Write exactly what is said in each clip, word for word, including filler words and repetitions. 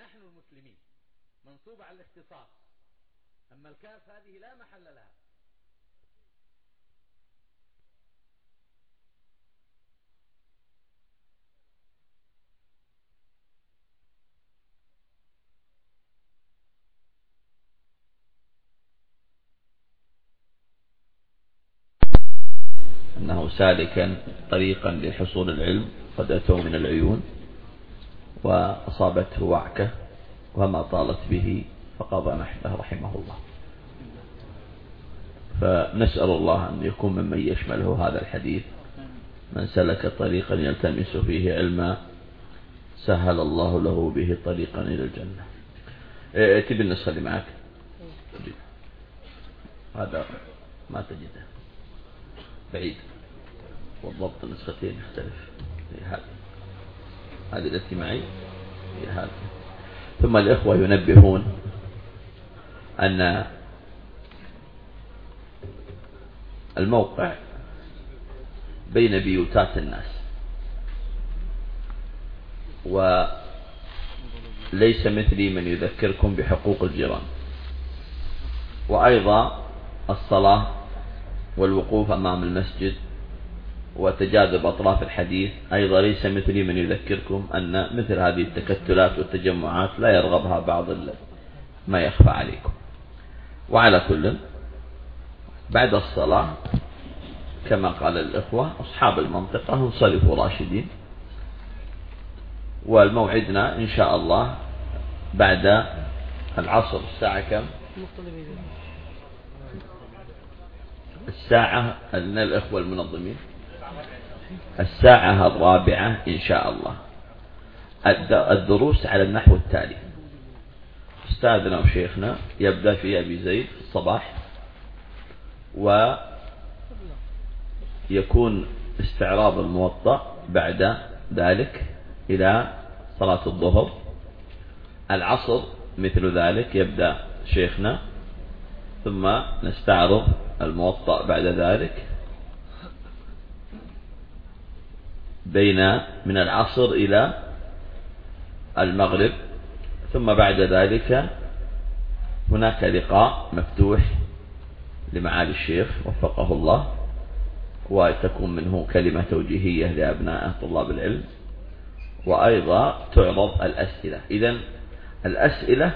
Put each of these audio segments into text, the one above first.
نحن المسلمين منصوب على الاختصاص، أما الكاف هذه لا محل لها. أنه سالكا طريقا لحصول العلم قد أتوا من العيون وأصابته وعكة وما طالت به فقضى نحبه رحمه الله. فنسأل الله أن يكون ممن يشمله هذا الحديث: من سلك طريقا يلتمس فيه علما سهل الله له به طريقا إلى الجنة. تبي النسخة اللي معك؟ هذا ما تجده، بعيد، والضبط النسختين يختلف. هذه هذه التي معي هي هذه. ثم الإخوة ينبهون أن الموقع بين بيوتات الناس، وليس مثلي من يذكركم بحقوق الجيران، وأيضا الصلاة والوقوف أمام المسجد وتجاذب أطراف الحديث أيضا ليس مثلي من يذكركم أن مثل هذه التكتلات والتجمعات لا يرغبها بعض ما يخفى عليكم. وعلى كل، بعد الصلاة كما قال الإخوة أصحاب المنطقة انصرفوا راشدين، والموعدنا إن شاء الله بعد العصر. الساعة كم؟ الساعة أن الإخوة المنظمين الساعة الرابعة إن شاء الله. الدروس على النحو التالي: أستاذنا وشيخنا يبدأ في أبي زيد في الصباح، ويكون استعراض الموطأ بعد ذلك إلى صلاة الظهر. العصر مثل ذلك يبدأ شيخنا، ثم نستعرض الموطأ بعد ذلك بين من العصر إلى المغرب. ثم بعد ذلك هناك لقاء مفتوح لمعالي الشيخ وفقه الله، وتكون منه كلمة توجيهية لأبناء طلاب العلم، وأيضا تعرض الأسئلة. إذن الأسئلة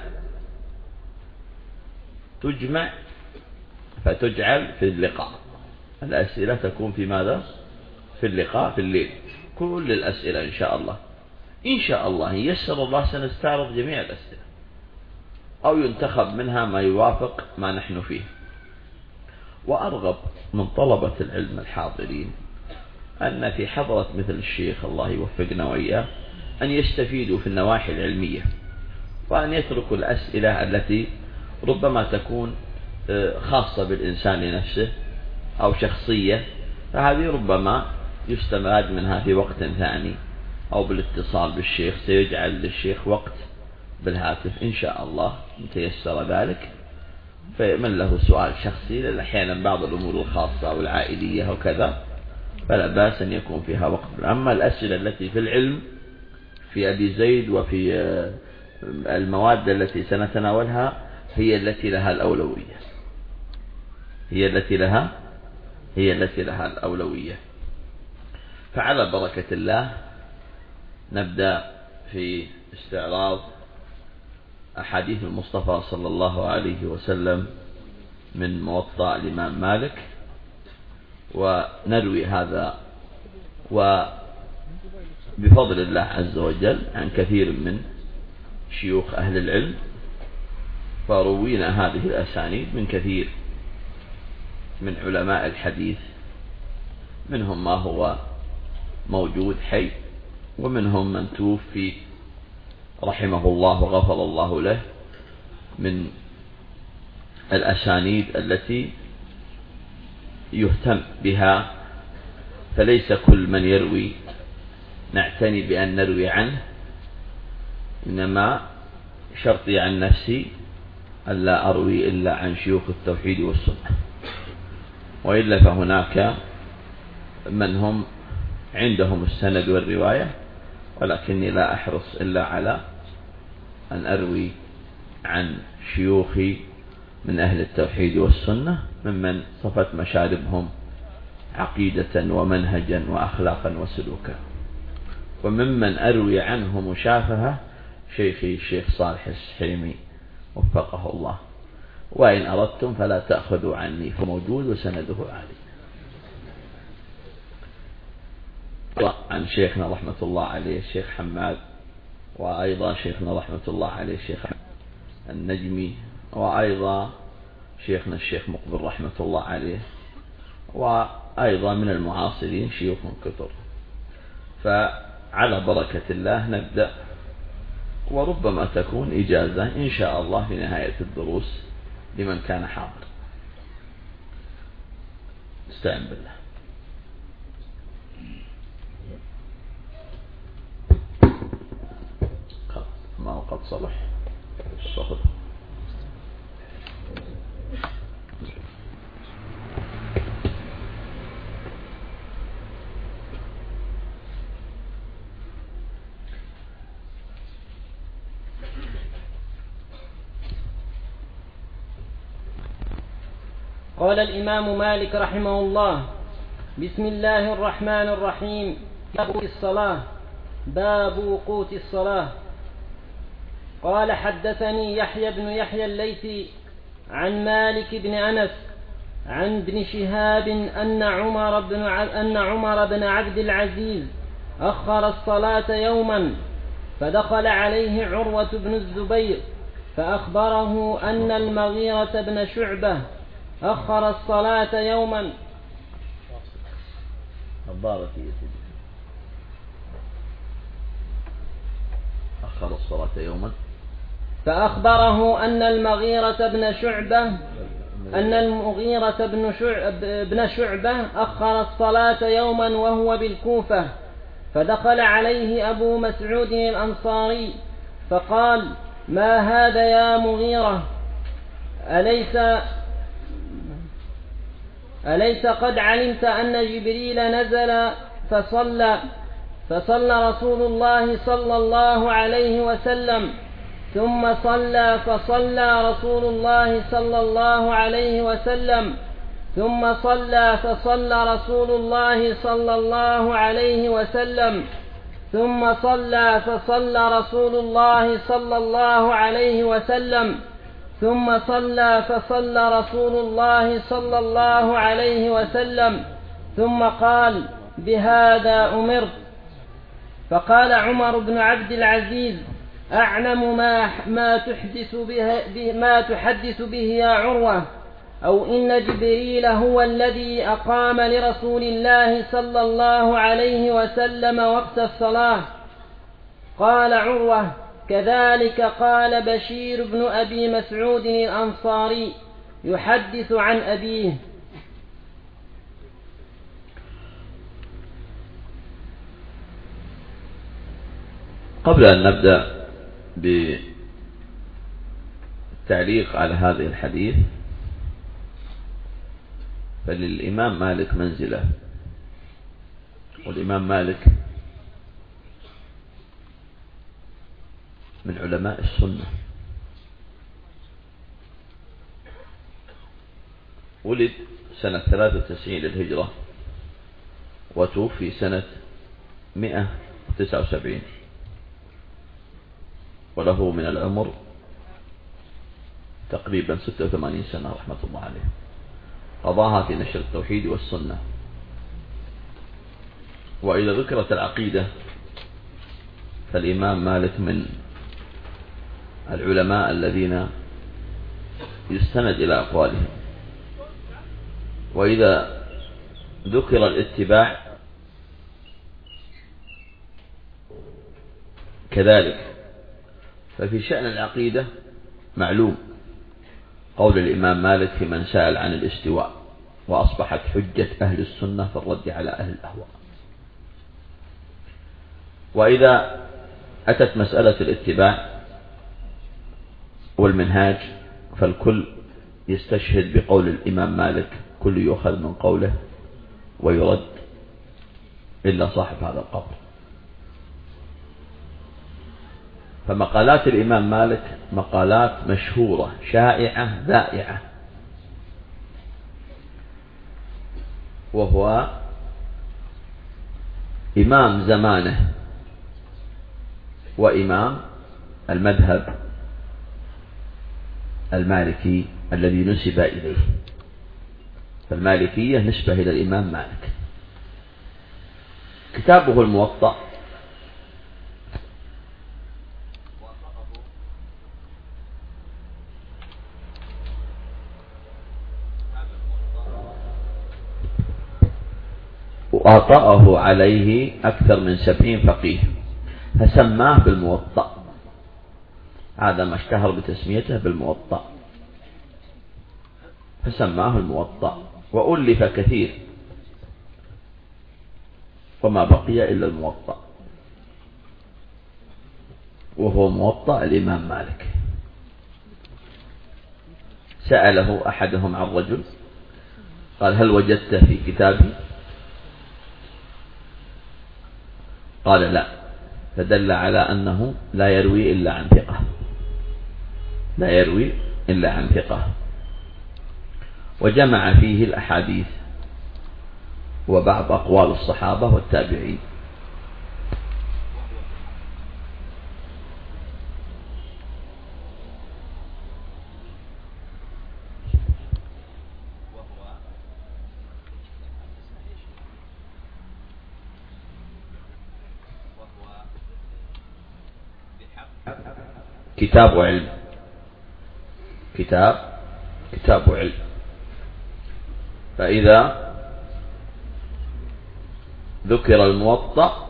تجمع فتجعل في اللقاء. الأسئلة تكون في ماذا؟ في اللقاء في الليل، كل الأسئلة إن شاء الله. إن شاء الله يسر الله سنستعرض جميع الأسئلة، أو ينتخب منها ما يوافق ما نحن فيه. وأرغب من طلبة العلم الحاضرين أن في حضرة مثل الشيخ الله يوفقنا وإياه أن يستفيدوا في النواحي العلمية، وأن يتركوا الأسئلة التي ربما تكون خاصة بالإنسان لنفسه أو شخصية، فهذه ربما يستماد منها في وقت ثاني أو بالاتصال بالشيخ. سيجعل للشيخ وقت بالهاتف إن شاء الله متيسر ذلك، فمن له سؤال شخصي، لأن أحيانا بعض الأمور الخاصة والعائلية وكذا فلا بأس أن يكون فيها وقت. أما الأسئلة التي في العلم في أبي زيد وفي المواد التي سنتناولها هي التي لها الأولوية هي التي لها هي التي لها الأولوية. فعلى بركة الله نبدأ في استعراض أحاديث المصطفى صلى الله عليه وسلم من موطأ الإمام مالك، ونروي هذا وبفضل الله عز وجل عن كثير من شيوخ أهل العلم، فروينا هذه الأسانيد من كثير من علماء الحديث، منهم ما هو موجود حي، ومنهم من توفي رحمه الله وغفر الله له، من الأسانيد التي يهتم بها. فليس كل من يروي نعتني بأن نروي عنه، إنما شرطي عن نفسي ألا أروي إلا عن شيوخ التوحيد والسنة، وإلا فهناك من هم عندهم السند والرواية، ولكني لا أحرص إلا على أن أروي عن شيوخي من أهل التوحيد والسنة ممن صفت مشاربهم عقيدة ومنهجا وأخلاقا وسلوكا، وممن أروي عنه مشافهة شيخي الشيخ صالح السحيمي وفقه الله. وإن أردتم فلا تأخذوا عني، فموجود وسنده عالي. عن شيخنا رحمة الله عليه الشيخ حماد، وأيضا شيخنا رحمة الله عليه الشيخ النجمي، وأيضا شيخنا الشيخ مقبل رحمة الله عليه، وأيضا من المعاصرين شيوخ كثر. فعلى بركة الله نبدأ، وربما تكون إجازة إن شاء الله في نهاية الدروس لمن كان حاضر. استعن بالله. ما قد صلح الصخر. قال الإمام مالك رحمه الله: بسم الله الرحمن الرحيم. باب الصلاة. باب وقوت الصلاة. قال: حدثني يحيى بن يحيى الليثي عن مالك بن أنس عن ابن شهاب أن عمر بن أن عمر بن عبد العزيز أخر الصلاة يوما، فدخل عليه عروة بن الزبير فأخبره أن المغيرة بن شعبة أخر الصلاة يوما. أخر الصلاة يوما فأخبره أن المغيرة بن شعبة أن المغيرة بن بن شعبة أخر الصلاة يوما وهو بالكوفة، فدخل عليه أبو مسعود الأنصاري فقال: ما هذا يا مغيرة؟ أليس أليس قد علمت أن جبريل نزل فصلى فصلى رسول الله صلى الله عليه وسلم، ثم صلى فصلى رسول الله صلى الله عليه وسلم، ثم صلى فصلى رسول الله صلى الله عليه وسلم، ثم صلى فصلى رسول الله صلى الله عليه وسلم، ثم صلى فصلى رسول الله صلى الله عليه وسلم، ثم قال: بهذا أمرت. فقال عمر بن عبد العزيز: أعلم ما ما تحدث به ما تحدث به يا عروة، أو إن جبريل هو الذي أقام لرسول الله صلى الله عليه وسلم وقت الصلاة. قال عروة: كذلك قال بشير بن أبي مسعود الأنصاري يحدث عن أبيه. قبل أن نبدأ بالتعليق على هذه الحديث، فللإمام مالك منزلة، والإمام مالك من علماء السنة، ولد سنة ثلاثة وتسعين للهجرة وتوفي سنة مئة وتسعة وسبعين، وله من العمر تقريبا ستة وثمانين سنة رحمة الله عليه، قضاها في نشر التوحيد والسنة. وإذا ذكرت العقيدة فالإمام مالك من العلماء الذين يستند إلى أقوالهم. وإذا ذكر الاتباع كذلك، ففي شأن العقيدة معلوم قول الإمام مالك في من سأل عن الاستواء، وأصبحت حجة أهل السنة في الرد على أهل الأهواء. وإذا أتت مسألة الاتباع والمنهاج فالكل يستشهد بقول الإمام مالك: كل يؤخذ من قوله ويرد إلا صاحب هذا القبر. فمقالات الإمام مالك مقالات مشهورة شائعة ذائعة، وهو إمام زمانه وإمام المذهب المالكي الذي نسب إليه، فالمالكية نسبة إلى الإمام مالك. كتابه الموطأ وأطأه عليه أكثر من سبعين فقيه فسماه بالموطأ، هذا ما اشتهر بتسميته بالموطأ فسماه الموطأ، وألف كثير وما بقي إلا الموطأ، وهو موطأ الإمام مالك. سأله أحدهم عن رجل قال: هل وجدت في كتابي؟ قال: لا، فدل على أنه لا يروي إلا عن ثقة، لا يروي إلا عن ثقة. وجمع فيه الأحاديث وبعض أقوال الصحابة والتابعين. كتاب علم، كتاب كتاب علم. فإذا ذكر الموطأ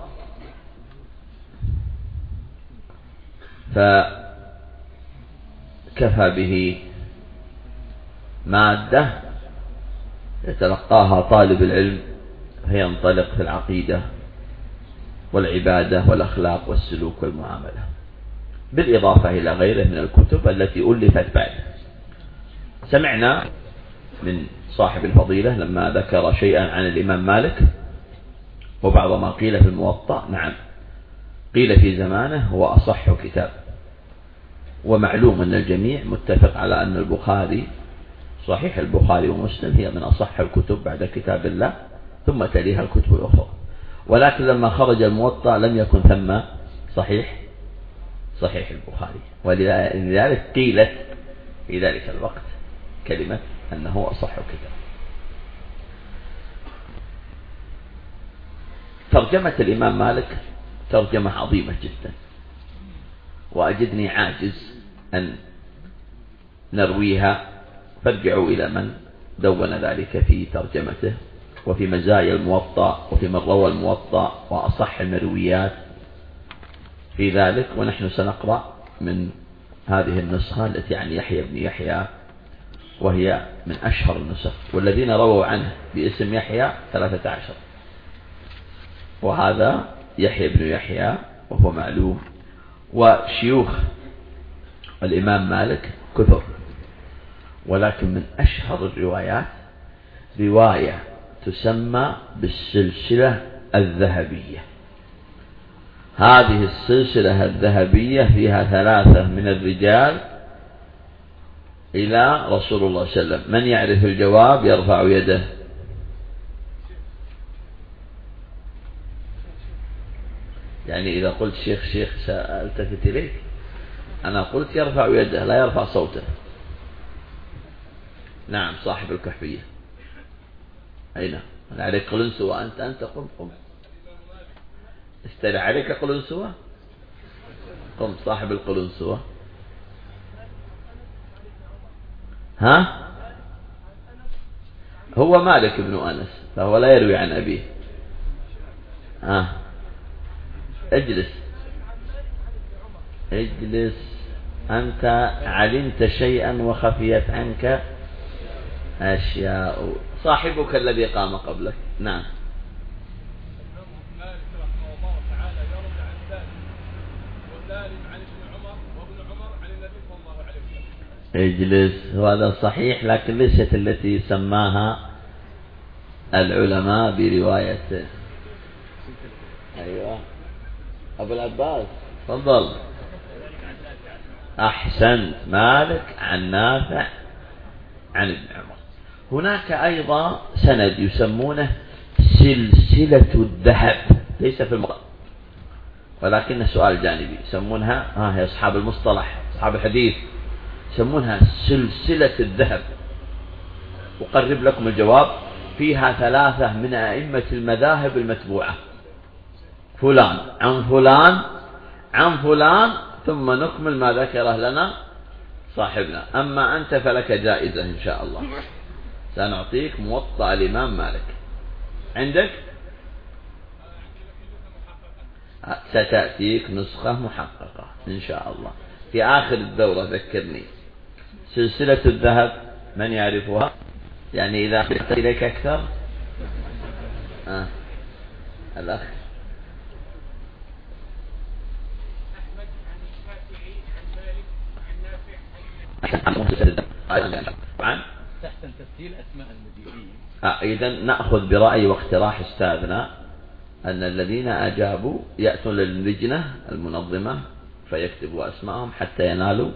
فكفى به مادة يتلقاها طالب العلم فينطلق في العقيدة والعبادة والأخلاق والسلوك والمعاملة، بالإضافة إلى غيره من الكتب التي ألفت بعد. سمعنا من صاحب الفضيلة لما ذكر شيئا عن الإمام مالك وبعض ما قيل في الموطأ، نعم قيل في زمانه هو أصح كتاب، ومعلوم أن الجميع متفق على أن البخاري صحيح البخاري ومسلم هي من أصح الكتب بعد كتاب الله، ثم تليها الكتب الأخرى. ولكن لما خرج الموطأ لم يكن ثم صحيح صحيح البخاري، ولذلك قيلت في ذلك الوقت كلمة أنه أصح كتاب. ترجمة الإمام مالك ترجمة عظيمة جدا، وأجدني عاجز أن نرويها، فارجعوا إلى من دون ذلك في ترجمته وفي مزايا الموطأ وفي من روى الموطأ وأصح المرويات في ذلك. ونحن سنقرأ من هذه النسخة التي عن يحيى بن يحيى، وهي من أشهر النسخ، والذين رووا عنه باسم يحيى ثلاثة عشر، وهذا يحيى بن يحيى وهو معلوم. وشيوخ الإمام مالك كثر، ولكن من أشهر الروايات رواية تسمى بالسلسلة الذهبية. هذه السلسلة الذهبية فيها ثلاثة من الرجال إلى رسول الله صلى الله عليه وسلم. من يعرف الجواب يرفع يده. يعني إذا قلت شيخ شيخ سألتفت إليك، أنا قلت يرفع يده لا يرفع صوته. نعم صاحب الكحفية. أين أنا عليك قلنسوة؟ أنت أنت قم قم استلع عليك قلنسوة، قم صاحب القلنسوة. ها هو مالك بن أنس فهو لا يروي عن أبيه. ها اجلس اجلس أنت علمت شيئا وخفيت عنك أشياء. صاحبك الذي قام قبلك. نعم اجلس. وهذا صحيح، لكن ليست التي سماها العلماء برواية. أيوة أبو العباس تفضل. أحسنت، مالك عن نافع عن ابن عمر. هناك أيضا سند يسمونه سلسلة الذهب، ليس في المقام ولكن سؤال جانبي، يسمونها ها هي أصحاب المصطلح أصحاب الحديث يسمونها سلسلة الذهب. أقرب لكم الجواب، فيها ثلاثة من أئمة المذاهب المتبوعة، فلان عن فلان عن فلان، ثم نكمل ما ذكره لنا صاحبنا. أما أنت فلك جائزة إن شاء الله، سنعطيك موطأ الإمام مالك. عندك ستأتيك نسخة محققة إن شاء الله في آخر الدورة. ذكرني سلسلة الذهب من يعرفها؟ يعني إذا أخذت إليك أكثر آه. الأخ طبعا تحسن تسجيل أسماء المديرين. آه. إذا نأخذ برأي واقتراح أستاذنا أن الذين أجابوا يأتون للجنة المنظمة فيكتبوا أسماءهم حتى ينالوا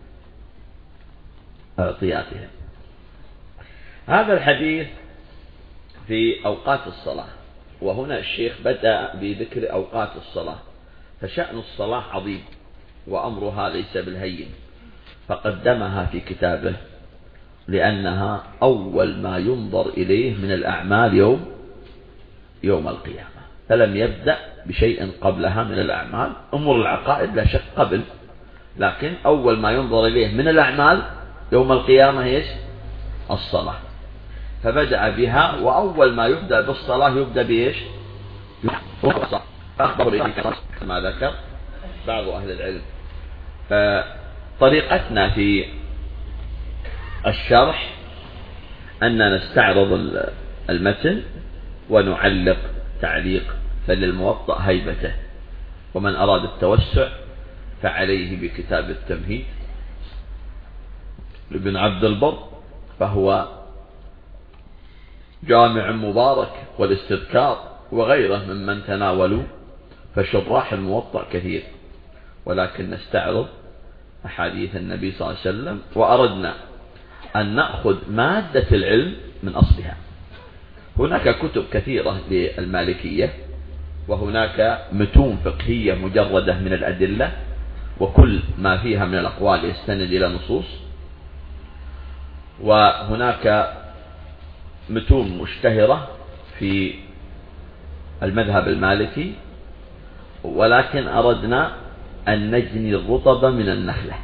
اعطياتهم. هذا الحديث في أوقات الصلاة، وهنا الشيخ بدأ بذكر أوقات الصلاة، فشأن الصلاة عظيم وأمرها ليس بالهين، فقدمها في كتابه لأنها أول ما ينظر إليه من الأعمال يوم يوم القيامة، فلم يبدأ بشيء قبلها من الأعمال. أمور العقائد لا شك قبل، لكن أول ما ينظر إليه من الأعمال يوم القيامة هي الصلاة، فبدأ بها. وأول ما يبدأ بالصلاة يبدأ بإيش؟ فأخبر كما ذكر بعض أهل العلم. فطريقتنا في الشرح أن نستعرض المتن ونعلق تعليق، فللموطأ هيبته، ومن أراد التوسع فعليه بكتاب التمهيد لابن عبد البر، فهو جامع مبارك، والاستذكار وغيره ممن تناولوا، فشراح الموطأ كثير، ولكن نستعرض أحاديث النبي صلى الله عليه وسلم، وأردنا أن نأخذ مادة العلم من أصلها. هناك كتب كثيرة للمالكية، وهناك متون فقهية مجردة من الأدلة، وكل ما فيها من الأقوال يستند إلى نصوص، وهناك متون مشتهرة في المذهب المالكي، ولكن أردنا أن نجني الرطب من النخلة،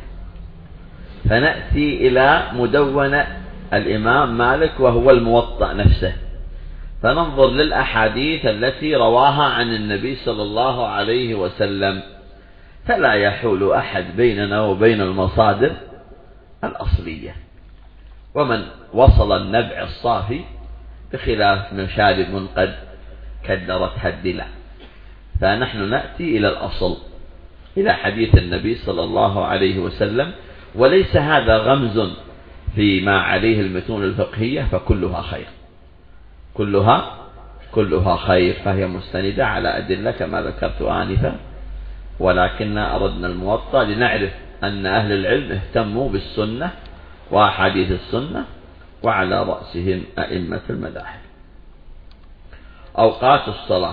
فنأتي إلى مدونة الإمام مالك وهو الموطأ نفسه، فننظر للأحاديث التي رواها عن النبي صلى الله عليه وسلم، فلا يحول أحد بيننا وبين المصادر الأصلية. ومن وصل النبع الصافي بخلاف من شارب قد كدرتها الدلع، فنحن نأتي إلى الأصل، إلى حديث النبي صلى الله عليه وسلم، وليس هذا غمز فيما عليه المتون الفقهية، فكلها خير، كلها كلها خير، فهي مستندة على أدلة كما ذكرت آنفا، ولكن أردنا الموطأ لنعرف أن أهل العلم اهتموا بالسنة وأحاديث السنة، وعلى رأسهم أئمة المذاهب. أوقات الصلاة: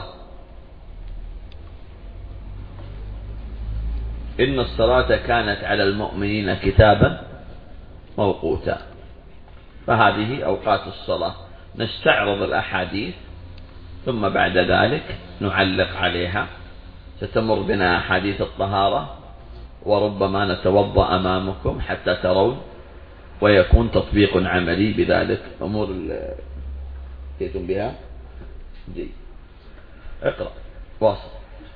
إن الصلاة كانت على المؤمنين كتابا موقوتا، فهذه أوقات الصلاة. نستعرض الأحاديث ثم بعد ذلك نعلق عليها. ستمر بنا أحاديث الطهارة، وربما نتوضأ أمامكم حتى ترون، ويكون تطبيق عملي بذلك. أمور تأتون بها جيد. اقرأ واصل.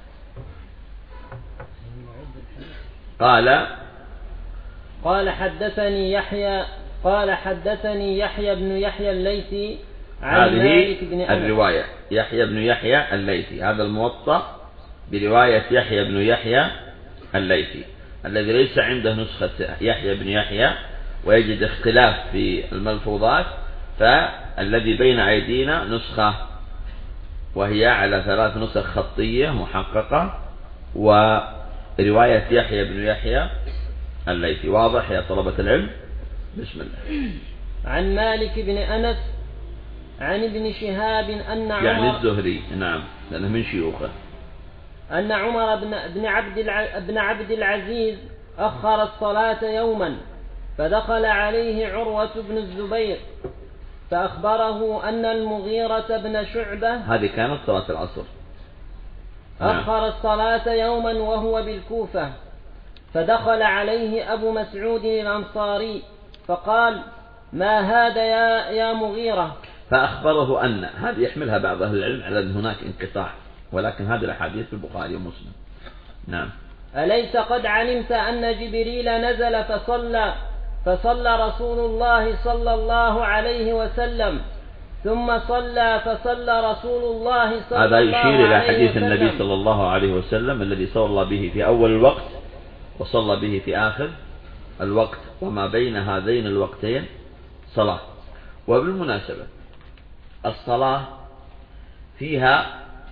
قال قال حدثني يحيى قال حدثني يحيى بن يحيى الليثي عن مالك بن أنس. الرواية يحيى بن يحيى الليثي، هذا الموطأ برواية يحيى بن يحيى الليثي، الذي ليس عنده نسخة يحيى بن يحيى ويجد اختلاف في الملفوظات، فالذي بين أيدينا نسخة وهي على ثلاث نسخ خطية محققة، ورواية يحيى بن يحيى الليثي. واضح يا طلبة العلم؟ بسم الله. عن مالك بن أنس عن ابن شهاب أن عمر يعني الزهري، نعم، لأنه من شيوخه، أن عمر بن, بن, عبد الع... بن عبد العزيز أخر الصلاة يوما فدخل عليه عروة بن الزبير فأخبره أن المغيرة بن شعبة هذه كانت صلاة العصر، أخر الصلاة يوما وهو بالكوفة، فدخل عليه أبو مسعود الأنصاري فقال: ما هذا يا, يا مغيرة؟ فأخبره أن، هذه يحملها بعض أهل العلم على أن هناك انقطاع، ولكن هذه الأحاديث في البخاري ومسلم. نعم. أليس قد علمت أن جبريل نزل فصلى فصلى رسول الله صلى الله عليه وسلم ثم صلى فصلى رسول الله صلى الله عليه وسلم. هذا يشير إلى حديث النبي صلى الله عليه وسلم الذي صلى به في أول الوقت وصلى به في آخر الوقت، وما بين هذين الوقتين صلاة. وبالمناسبة الصلاة فيها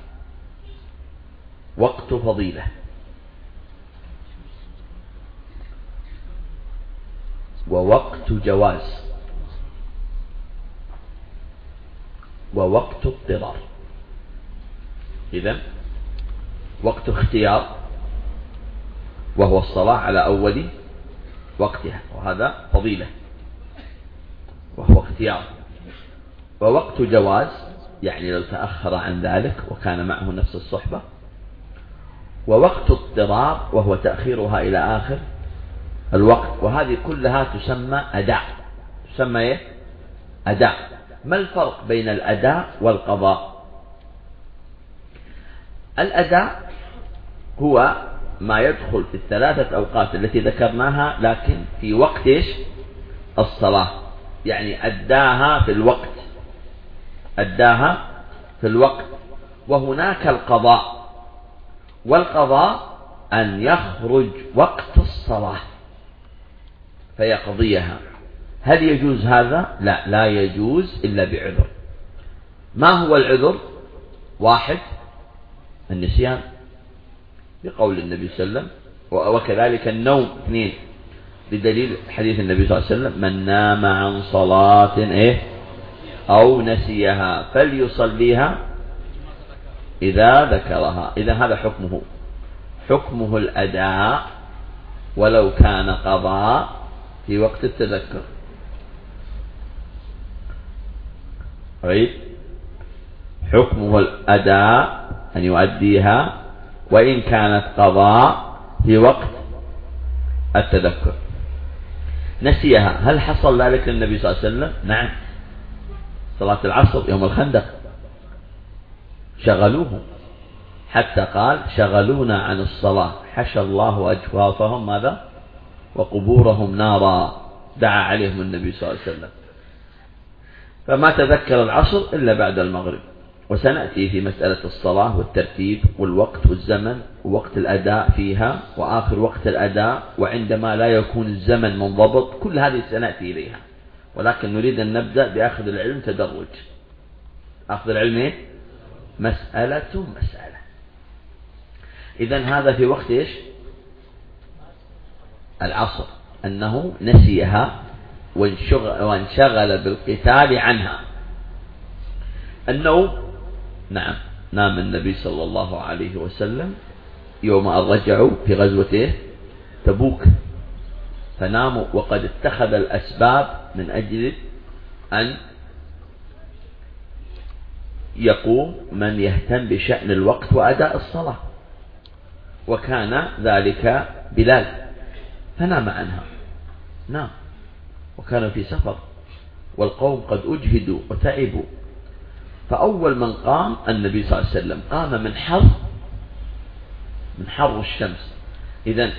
وقت فضيلة، ووقت جواز، ووقت اضطرار. إذن وقت اختيار وهو الصلاة على أول وقتها، وهذا فضيلة وهو اختيار. ووقت جواز يعني لو تأخر عن ذلك وكان معه نفس الصحبة. ووقت اضطرار وهو تأخيرها إلى آخر الوقت، وهذه كلها تسمى أداء. تسمى إيه؟ أداء. ما الفرق بين الأداء والقضاء؟ الأداء هو ما يدخل في الثلاثة أوقات التي ذكرناها لكن في وقت إيش؟ الصلاة، يعني أداها في الوقت، أداها في الوقت. وهناك القضاء، والقضاء أن يخرج وقت الصلاة فيقضيها. هل يجوز هذا؟ لا، لا يجوز إلا بعذر. ما هو العذر؟ واحد، النسيان بقول النبي صلى الله عليه وسلم، وكذلك النوم. اثنين، بدليل حديث النبي صلى الله عليه وسلم: من نام عن صلاة إيه أو نسيها فليصليها إذا ذكرها. إذا هذا حكمه حكمه الأداء ولو كان قضاء في وقت التذكر. طيب، حكمه الأداء أن يؤديها وإن كانت قضاء في وقت التذكر. نسيها، هل حصل ذلك للنبي صلى الله عليه وسلم؟ نعم، صلاة العصر يوم الخندق شغلوه حتى قال: شغلونا عن الصلاة حشى الله أجوافهم ماذا؟ وقبورهم نارا. دعا عليهم النبي صلى الله عليه وسلم، فما تذكر العصر إلا بعد المغرب. وسنأتي في مسألة الصلاة والترتيب والوقت والزمن ووقت الأداء فيها وآخر وقت الأداء، وعندما لا يكون الزمن منضبط. كل هذه سنأتي إليها، ولكن نريد أن نبدأ بأخذ العلم تدرج. أخذ العلم إيه؟ مسألة مسألة. إذن هذا في وقت إيش؟ العصر، أنه نسيها وانشغل بالقتال عنها. النوم، نعم، نام النبي صلى الله عليه وسلم يوم أن رجعوا في غزوة تبوك، فناموا وقد اتخذ الأسباب من أجل أن يقوم من يهتم بشأن الوقت وأداء الصلاة، وكان ذلك بلال فنام عنها. نام وكان في سفر والقوم قد أجهدوا وتعبوا، فأول من قام النبي صلى الله عليه وسلم. قام من حر من حر الشمس. إذن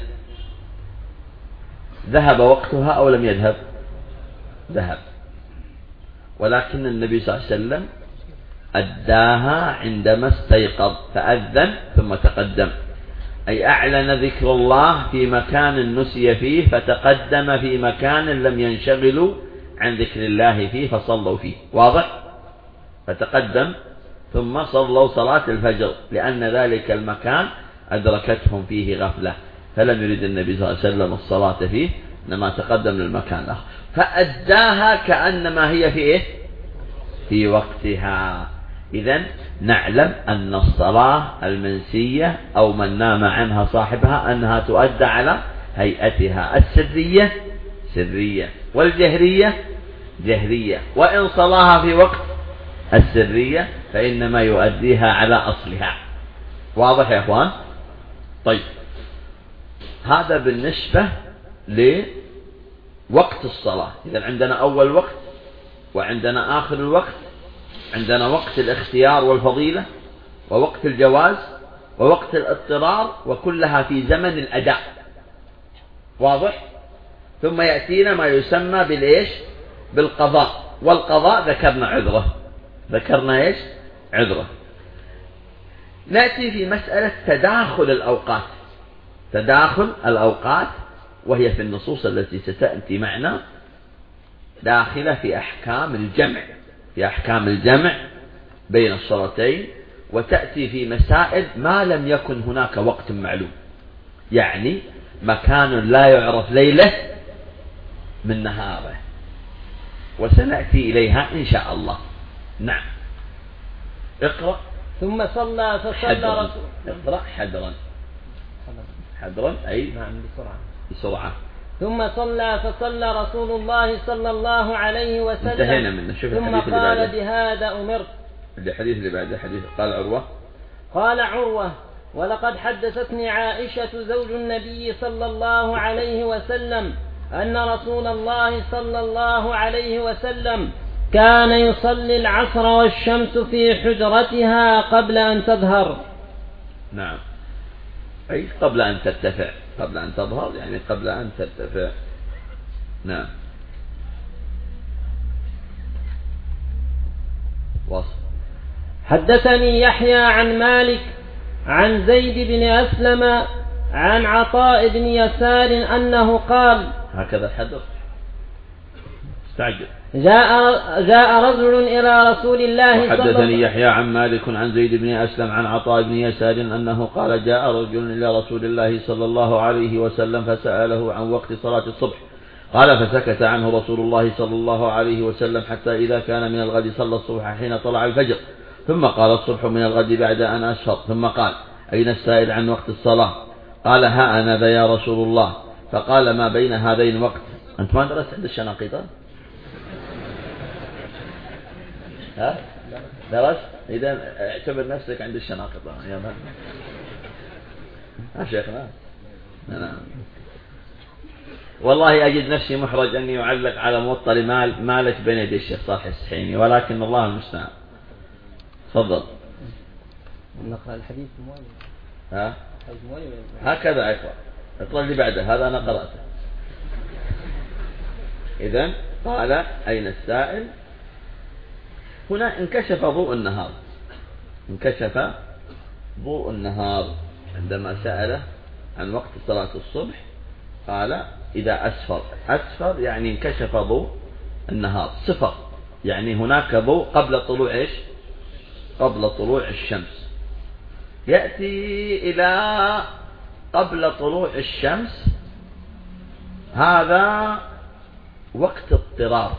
ذهب وقتها أو لم يذهب؟ ذهب، ولكن النبي صلى الله عليه وسلم أداها عندما استيقظ فأذن ثم تقدم، أي أعلن ذكر الله في مكان نسي فيه فتقدم في مكان لم ينشغلوا عن ذكر الله فيه فصلوا فيه. واضح؟ فتقدم ثم صلوا صلاة الفجر لأن ذلك المكان أدركتهم فيه غفلة، فلم يرد النبي صلى الله عليه وسلم الصلاة فيه، إنما تقدم للمكان الآخر فأداها كأنما هي في إيه؟ في وقتها. إذن نعلم أن الصلاة المنسية أو من نام عنها صاحبها أنها تؤدى على هيئتها السرية سرية والجهرية جهرية، وإن صلاها في وقت السرية فإنما يؤديها على أصلها. واضح يا أخوان؟ طيب، هذا بالنسبة لوقت الصلاة. إذن عندنا أول وقت وعندنا آخر الوقت، عندنا وقت الاختيار والفضيلة ووقت الجواز ووقت الاضطرار، وكلها في زمن الأداء. واضح؟ ثم يأتينا ما يسمى بالإيش؟ بالقضاء. والقضاء ذكرنا عذره، ذكرنا إيش؟ عذره. نأتي في مسألة تداخل الأوقات. تداخل الأوقات وهي في النصوص التي ستأتي معنا داخلة في أحكام الجمع، في أحكام الجمع بين الصلاتين، وتأتي في مسائل ما لم يكن هناك وقت معلوم، يعني مكان لا يعرف ليله من نهاره، وسنأتي إليها إن شاء الله. نعم، اقرأ. ثم صلى فصلى رسول اقرأ حدرا حدرا أي نعم بسرعة بسرعة. ثم صلى فصلى رسول الله صلى الله عليه وسلم. انتهينا منه. شوف ثم الحديث اللي قال بعده. بهذا أمرت. الحديث اللي بعده حديث قال عروة قال عروة: ولقد حدثتني عائشة زوج النبي صلى الله عليه وسلم أن رسول الله صلى الله عليه وسلم كان يصلي العصر والشمس في حجرتها قبل أن تظهر. نعم، أي قبل أن ترتفع، قبل أن تظهر يعني قبل أن ترتفع. نعم. وصف. حدثني يحيى عن مالك عن زيد بن أسلم عن عطاء بن يسار أنه قال: هكذا الحدث استعجل. جاء جاء رجل إلى رسول الله صلى الله عليه وسلم. حدثني يحيى عن مالك عن زيد بن أسلم عن عطاء بن يسار أنه قال: جاء رجل إلى رسول الله صلى الله عليه وسلم فسأله عن وقت صلاة الصبح، قال فسكت عنه رسول الله صلى الله عليه وسلم حتى إذا كان من الغد صلى الصبح حين طلع الفجر، ثم قال: الصبح من الغد بعد أن أسفر، ثم قال: أين السائل عن وقت الصلاة؟ قال: ها أنا ذا يا رسول الله. فقال: ما بين هذين الوقت. أنت ما درست عند الشناقيطة؟ ها؟ درست؟ إذا اعتبر نفسك عند الشناقطة يا من. ها شيخنا؟ نعم. والله أجد نفسي محرج أني أعلق على موطل مال مالك بين يدي الشيخ صالح السحيمي، ولكن الله المستعان. تفضل. نقرأ الحديث المؤلف. ها؟ هكذا اقرأ. اقرأ اللي بعده، هذا أنا قرأته. إذن قال: أين السائل؟ هنا انكشف ضوء النهار، انكشف ضوء النهار عندما سأله عن وقت صلاة الصبح. قال: إذا أسفر. أسفر يعني انكشف ضوء النهار. صفر يعني هناك ضوء قبل طلوع إيش؟ قبل طلوع الشمس. يأتي إلى قبل طلوع الشمس، هذا وقت اضطرار،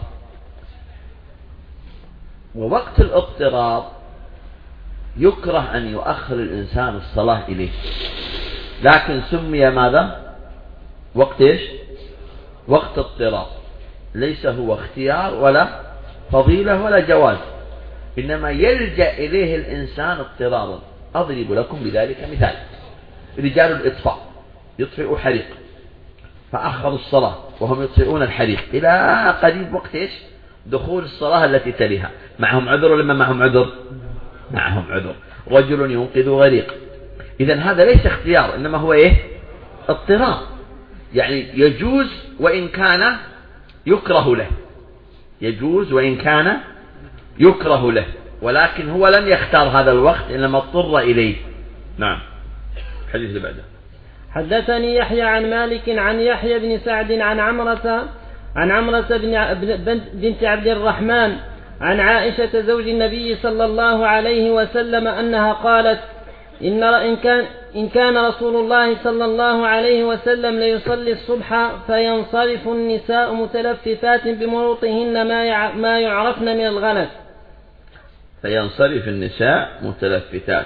ووقت الاضطرار يكره أن يؤخر الإنسان الصلاة إليه، لكن سمي ماذا؟ وقت إيش؟ وقت اضطرار، ليس هو اختيار ولا فضيلة ولا جواز، إنما يلجأ إليه الإنسان اضطرارا. أضرب لكم بذلك مثال: رجال الإطفاء يطفئوا حريق فأخروا الصلاة وهم يطفئون الحريق إلى قريب وقت إيش؟ دخول الصلاة التي تليها. معهم عذر ولا ما معهم عذر؟ معهم عذر. رجل ينقذ غريق، إذن هذا ليس اختيار، إنما هو إيه؟ اضطرار، يعني يجوز وإن كان يكره له، يجوز وإن كان يكره له، ولكن هو لم يختار هذا الوقت إنما اضطر إليه. نعم. الحديث اللي بعده. حدثني يحيى عن مالك عن يحيى بن سعد عن عمرة عن عمرة بنت عبد الرحمن عن عائشة زوج النبي صلى الله عليه وسلم أنها قالت: إن, إن, كان إن كان رسول الله صلى الله عليه وسلم ليصلي الصبح فينصرف النساء متلففات بمروطهن ما ما يعرفن من الغلس. فينصرف النساء متلفتات،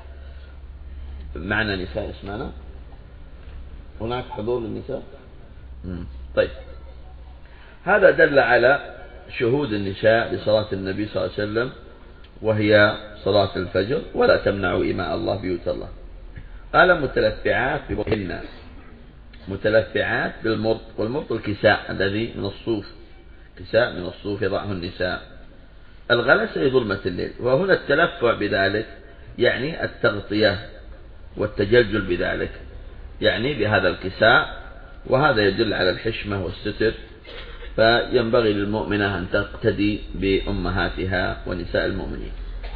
معنى نساء اسمنا هناك حضور للنساء. طيب، هذا دل على شهود النساء لصلاة النبي صلى الله عليه وسلم، وهي صلاة الفجر. ولا تمنعوا إماء الله بيوت الله. قال متلفعات بمرطهن، متلفعات بالمرط، والمرط الكساء الذي من الصوف، كساء من الصوف يضعه النساء. الغلس هي ظلمة الليل، وهنا التلفع بذلك يعني التغطية والتجلجل بذلك، يعني بهذا الكساء، وهذا يدل على الحشمة والستر. فينبغي للمؤمنة أن تقتدي بأمهاتها ونساء المؤمنين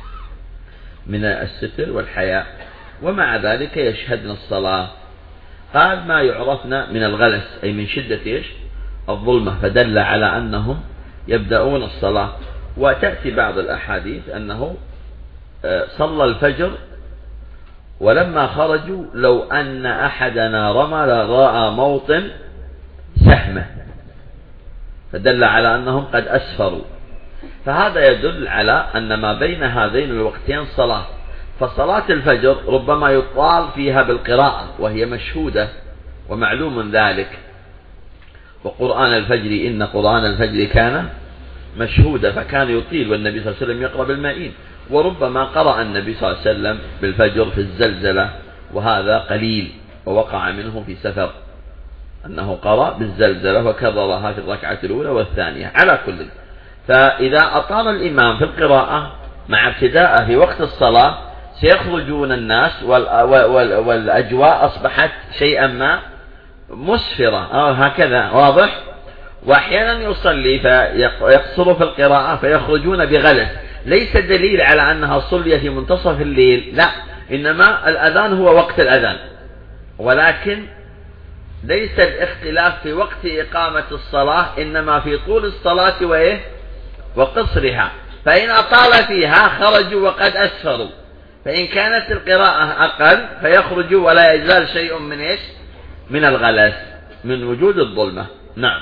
من الستر والحياء، ومع ذلك يشهدن الصلاة. قال ما يعرفن من الغلس، أي من شدة إيش؟ الظلمة، فدل على أنهم يبدأون الصلاة. وتأتي بعض الأحاديث أنه صلى الفجر ولما خرجوا لو أن أحدنا رمى لرأى موطن سهمه، فدل على أنهم قد أسفروا. فهذا يدل على أن ما بين هذين الوقتين صلاة. فصلاة الفجر ربما يطال فيها بالقراءة وهي مشهودة ومعلوم ذلك، وقرآن الفجر إن قرآن الفجر كان مشهودا، فكان يطيل والنبي صلى الله عليه وسلم يقرأ بالمائين. وربما قرأ النبي صلى الله عليه وسلم بالفجر في الزلزلة، وهذا قليل، ووقع منه في سفر أنه قرأ بالزلزلة وكررها في الركعة الأولى والثانية. على كل، فإذا أطال الإمام في القراءة مع ابتداءه في وقت الصلاة سيخرجون الناس، والأجواء أصبحت شيئا ما مسفرة أو هكذا، واضح. وأحيانا يصلي فيقصر في القراءة فيخرجون بغلس، ليس دليل على أنها صلية في منتصف الليل، لا، إنما الأذان هو وقت الأذان، ولكن ليس الاختلاف في وقت إقامة الصلاة، إنما في طول الصلاة وإيه وقصرها. فإن أطال فيها خرجوا وقد أسفروا، فإن كانت القراءة أقل فيخرجوا ولا يزال شيء من إيش من الغلس، من وجود الظلمة. نعم.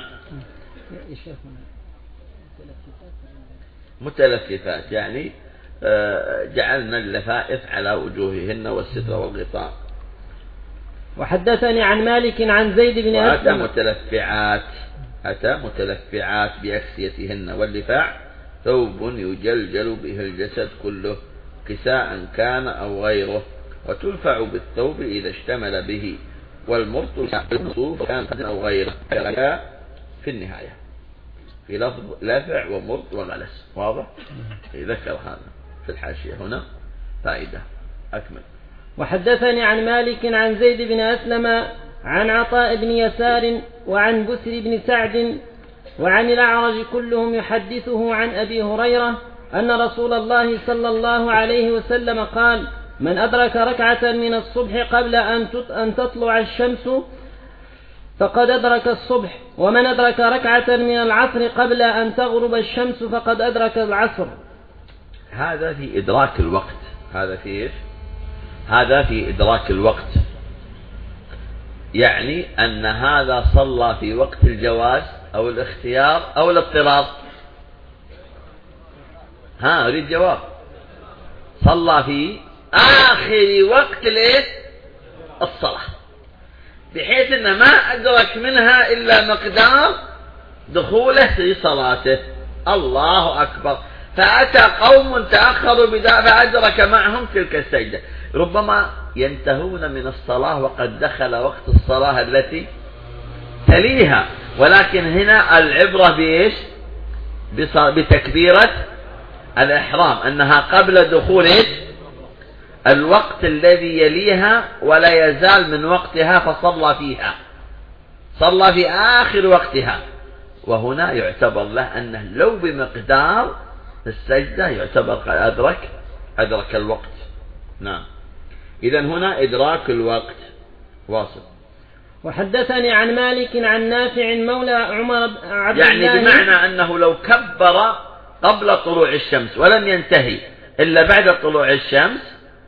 متلففات يعني جعلنا اللفائف على وجوههن والستر والغطاء. وحدثني عن مالك عن زيد بن أسلم. أتى متلفعات، أتى متلفعات بأكسيتهن، واللفاع ثوب يجلجل به الجسد كله، كساء كان أو غيره، وتلفع بالثوب إذا اشتمل به، والمرط كان أو غيره في النهاية في لفظ لافع ومرط وغلس، واضح؟ ذكر هذا في الحاشية هنا فائدة. أكمل. وحدثني عن مالك عن زيد بن أسلم عن عطاء بن يسار وعن بسر بن سعد وعن الأعرج كلهم يحدثه عن أبي هريرة أن رسول الله صلى الله عليه وسلم قال: من أدرك ركعة من الصبح قبل أن تطلع الشمس فقد أدرك الصبح، ومن أدرك ركعة من العصر قبل أن تغرب الشمس فقد أدرك العصر. هذا في إدراك الوقت، هذا في إيش؟ هذا في إدراك الوقت، يعني أن هذا صلى في وقت الجواز أو الاختيار أو الاضطرار. ها أريد جواب. صلى في آخر وقت الإيش؟ الصلاة، بحيث أن ما أدرك منها إلا مقدار دخوله في صلاته. الله أكبر. فأتى قوم تأخروا بذا فأدرك معهم تلك السجدة. ربما ينتهون من الصلاة وقد دخل وقت الصلاة التي تليها، ولكن هنا العبرة بإيش؟ بتكبيرة الإحرام، أنها قبل دخول الوقت الذي يليها ولا يزال من وقتها، فصلى فيها، صلى في آخر وقتها. وهنا يعتبر له أنه لو بمقدار السجدة يعتبر قد أدرك أدرك الوقت. نعم. إذن هنا إدراك الوقت. واصل. وحدثني عن مالك عن نافع مولى عمر عبد الله، يعني بمعنى أنه لو كبر قبل طلوع الشمس ولم ينتهي إلا بعد طلوع الشمس،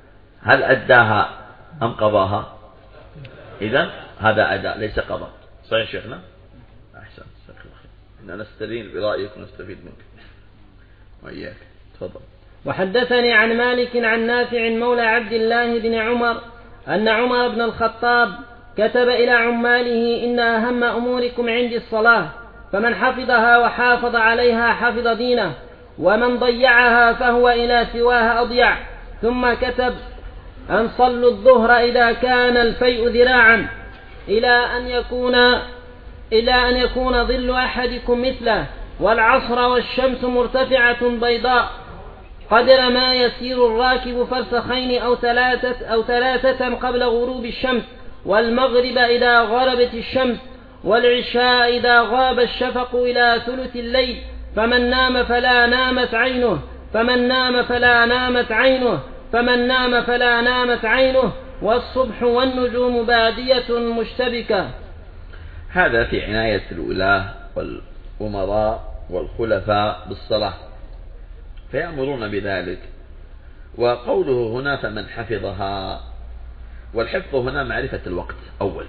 هل أداها أم قضاها؟ إذن هذا أداء ليس قضاء. صحيح شيخنا؟ أحسن. إننا نستدين برأيك ونستفيد منك وإياك. تفضل. وحدثني عن مالك عن نافع مولى عبد الله بن عمر أن عمر بن الخطاب كتب إلى عماله إن أهم أموركم عندي الصلاة، فمن حفظها وحافظ عليها حفظ دينه، ومن ضيعها فهو إلى سواها أضيع. ثم كتب أن صلوا الظهر إذا كان الفيء ذراعا إلى أن يكون إلى أن يكون ظل أحدكم مثله، والعصر والشمس مرتفعة بيضاء قدر ما يسير الراكب فرسخين أو ثلاثة, أو ثلاثة قبل غروب الشمس، والمغرب إذا غربت الشمس، والعشاء إذا غاب الشفق إلى ثلث الليل، فمن نام فلا نامت عينه فمن نام فلا نامت عينه فمن نام فلا نامت عينه والصبح والنجوم بادية مشتبكة. هذا في عناية الولاة والأمراء والخلفاء بالصلاة فيأمرون بذلك. وقوله هنا فمن حفظها، والحفظ هنا معرفة الوقت أول،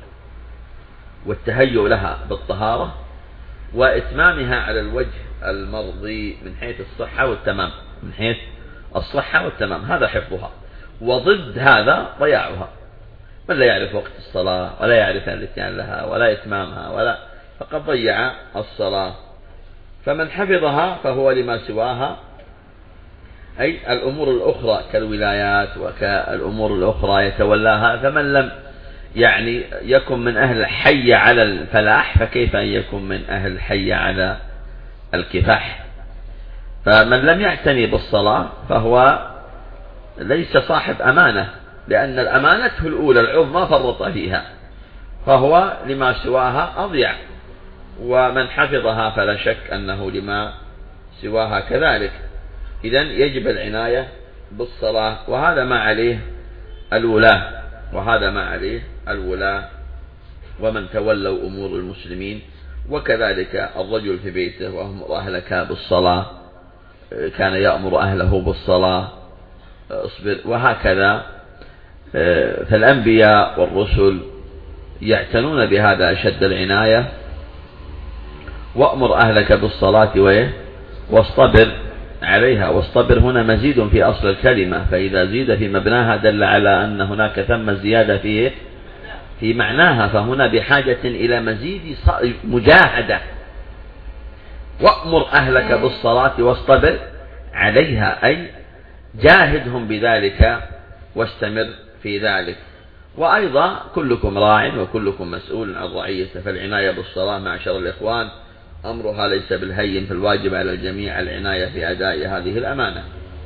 والتهيؤ لها بالطهارة، وإتمامها على الوجه المرضي من حيث الصحة والتمام، من حيث الصحة والتمام، هذا حفظها. وضد هذا ضياعها، من لا يعرف وقت الصلاة ولا يعرف الاتيان لها ولا إتمامها ولا فقد ضيع الصلاة. فمن حفظها فهو لما سواها، أي الأمور الأخرى كالولايات وكالأمور الأخرى يتولاها. فمن لم يعني يكن من أهل الحي على الفلاح فكيف أن يكون من أهل الحي على الكفاح؟ فمن لم يعتني بالصلاة فهو ليس صاحب أمانة، لأن الأمانة الأولى العظمى فرط فيها، فهو لما سواها أضيع. ومن حفظها فلا شك أنه لما سواها كذلك. إذن يجب العناية بالصلاة، وهذا ما عليه الولاة وهذا ما عليه الولاة ومن تولوا أمور المسلمين. وكذلك الرجل في بيته وأمر أهلك بالصلاة، كان يأمر أهله بالصلاة اصبر، وهكذا. فالأنبياء والرسل يعتنون بهذا أشد العناية. وأمر أهلك بالصلاة واصطبر عليها. واصطبر هنا مزيد في أصل الكلمة، فإذا زيد في مبناها دل على أن هناك ثم زيادة في في معناها، فهنا بحاجة إلى مزيد مجاهدة. وأمر أهلك بالصلاة واصطبر عليها، أي جاهدهم بذلك واستمر في ذلك. وأيضا كلكم راع وكلكم مسؤول عن رعيته، فالعناية بالصلاة معشر الإخوان أمرها ليس بالهين، فالواجب على الجميع العناية في أداء هذه الأمانة.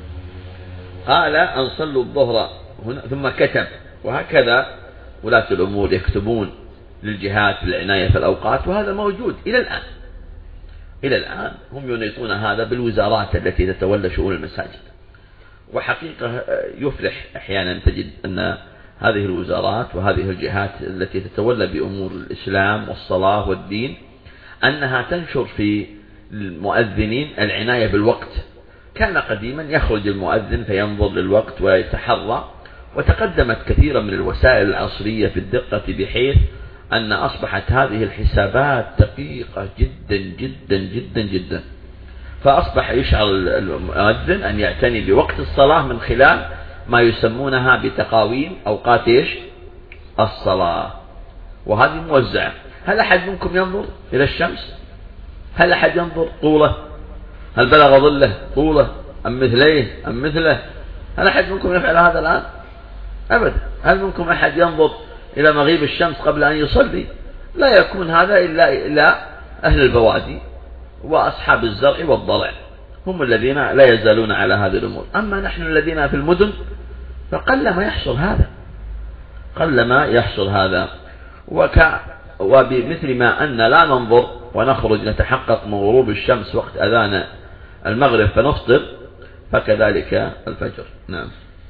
قال أن صلوا الظهر هنا، ثم كتب. وهكذا ولاة الأمور يكتبون للجهات بالعناية في الأوقات، وهذا موجود إلى الآن. إلى الآن هم ينيطون هذا بالوزارات التي تتولى شؤون المساجد. وحقيقة يفرح أحيانا تجد أن هذه الوزارات وهذه الجهات التي تتولى بأمور الإسلام والصلاة والدين أنها تنشر في المؤذنين العناية بالوقت. كان قديما يخرج المؤذن فينظر للوقت ويتحرى، وتقدمت كثيرا من الوسائل العصرية في الدقة بحيث أن أصبحت هذه الحسابات دقيقة جدا جدا جدا جدا. فأصبح يشعر المؤذن أن يعتني بوقت الصلاة من خلال ما يسمونها بتقاويم أوقات إيش؟ الصلاة، وهذه موزعة. هل أحد منكم ينظر إلى الشمس؟ هل أحد ينظر طوله؟ هل بلغ ظله طوله أم مثليه أم مثله؟ هل أحد منكم يفعل هذا الآن؟ أبدا. هل منكم أحد ينظر إلى مغيب الشمس قبل أن يصلي؟ لا يكون هذا إلا إلا أهل البوادي وأصحاب الزرع والضرع، هم الذين لا يزالون على هذه الأمور. أما نحن الذين في المدن فقل ما يحصل هذا، قل ما يحصل هذا. وك وبمثل ما أن لا ننظر ونخرج نتحقق من غروب الشمس وقت أذان المغرب فنفطر، فكذلك الفجر. نعم.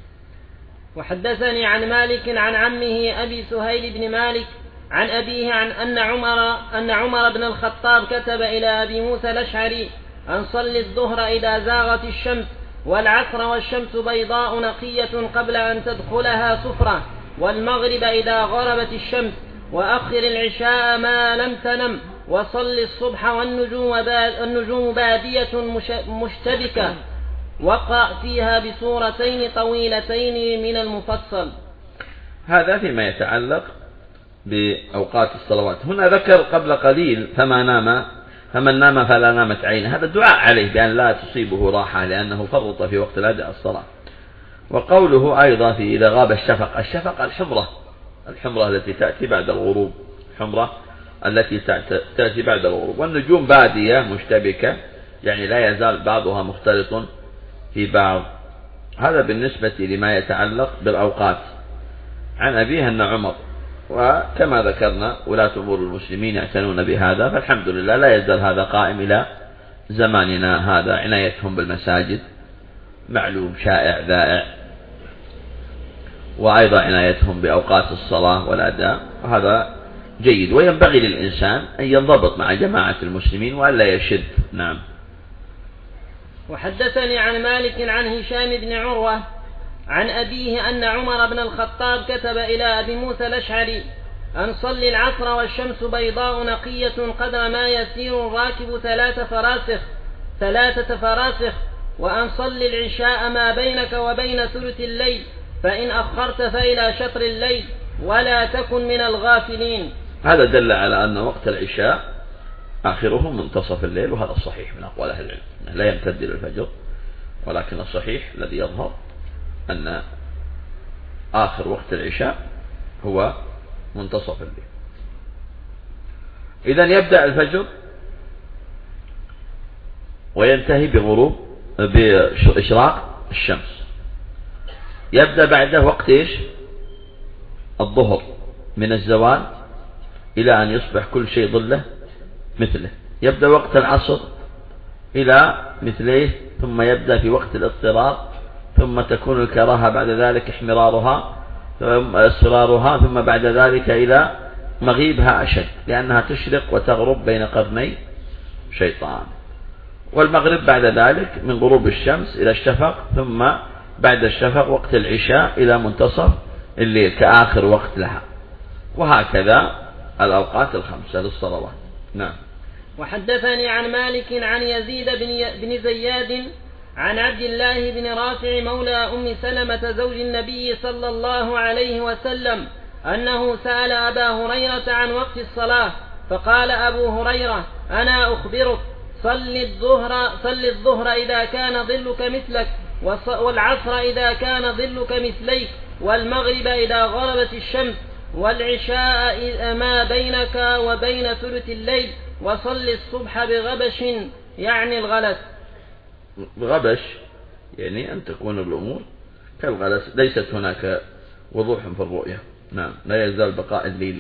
وحدثني عن مالك عن عمه أبي سهيل بن مالك عن أبيه عن أن عمر أن عمر بن الخطاب كتب إلى أبي موسى الأشعري أن صل الظهر إذا زاغت الشمس، والعصر والشمس بيضاء نقية قبل أن تدخلها صفرة، والمغرب إذا غربت الشمس، وأخر العشاء ما لم تنم، وصل الصبح والنجوم بادية مشتبكة، واقرأ فيها بسورتين طويلتين من المفصل. هذا فيما يتعلق بأوقات الصلوات. هنا ذكر قبل قليل فما نام فمن نام فلا نامت عينه، هذا الدعاء عليه بأن لا تصيبه راحة لأنه فرط في وقت الأداء الصلاة. وقوله أيضا في إذا غاب الشفق، الشفق الحمرة الحمرة التي تأتي بعد الغروب، حمرة التي تأتي بعد الغروب. والنجوم بادية مشتبكة، يعني لا يزال بعضها مختلط في بعض. هذا بالنسبة لما يتعلق بالأوقات. عن أبيه أن عمر، وكما ذكرنا ولاة أمور المسلمين يعتنون بهذا، فالحمد لله لا يزال هذا قائم إلى زماننا هذا، عنايتهم بالمساجد معلوم شائع ذائع، وأيضا عنايتهم بأوقات الصلاة والأداء، وهذا جيد. وينبغي للإنسان أن ينضبط مع جماعة المسلمين وألا يشد. نعم. وحدثني عن مالك عن هشام بن عروة عن أبيه أن عمر بن الخطاب كتب إلى أبي موسى الأشعري أن صلي العصر والشمس بيضاء نقية قدر ما يسير الراكب ثلاث فراسخ ثلاثة فراسخ وأن صلي العشاء ما بينك وبين ثلث الليل، فإن أخرت فإلى شطر الليل، ولا تكن من الغافلين. هذا دل على أن وقت العشاء آخره منتصف الليل، وهذا الصحيح من أقوال أهل العلم، لا يمتد إلى الفجر، ولكن الصحيح الذي يظهر أن آخر وقت العشاء هو منتصف الليل. إذن يبدأ الفجر وينتهي بغروب بإشراق الشمس. يبدأ بعده وقت إيش؟ الظهر، من الزوال إلى أن يصبح كل شيء ظله مثله. يبدأ وقت العصر إلى مثليه، ثم يبدأ في وقت الاضطرار، ثم تكون الكراهة بعد ذلك احمرارها ثم اصفرارها، ثم بعد ذلك إلى مغيبها أشد، لأنها تشرق وتغرب بين قرني شيطان. والمغرب بعد ذلك من غروب الشمس إلى الشفق، ثم بعد الشفق وقت العشاء إلى منتصف الليل كآخر وقت لها. وهكذا الأوقات الخمسة للصلوات. نعم. وحدثني عن مالك عن يزيد بن زياد عن عبد الله بن رافع مولى أم سلمة زوج النبي صلى الله عليه وسلم أنه سأل أبا هريرة عن وقت الصلاة، فقال أبو هريرة: أنا أخبرك، صل الظهر, صل الظهر إذا كان ظلك مثلك، والعصر إذا كان ظلك مثليك، والمغرب إذا غربت الشمس، والعشاء ما بينك وبين ثلث الليل، وصل الصبح بغبش يعني الغلس. بغبش يعني أن تكون الأمور كالغلس، ليست هناك وضوح في الرؤية. نعم، لا يزال بقاء الليل.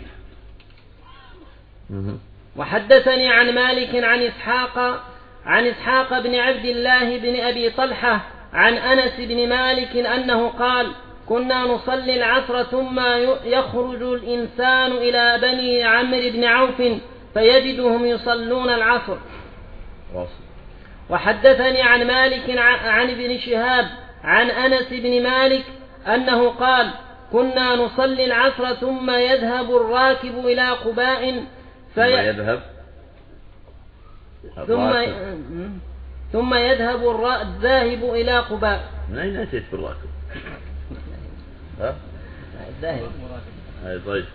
وحدثني عن مالك عن إسحاق عن إسحاق بن عبد الله بن أبي طلحة عن أنس بن مالك أنه قال: كنا نصلي العصر ثم يخرج الإنسان إلى بني عمرو بن عوف فيجدهم يصلون العصر. وحدثني عن مالك عن ابن شهاب عن أنس بن مالك أنه قال: كنا نصلي العصر ثم يذهب الراكب إلى قباء في يذهب ثم ثم يذهب الذاهب إلى قباء. من أين أتيت بالراكب؟ ها؟ الذاهب. طيب.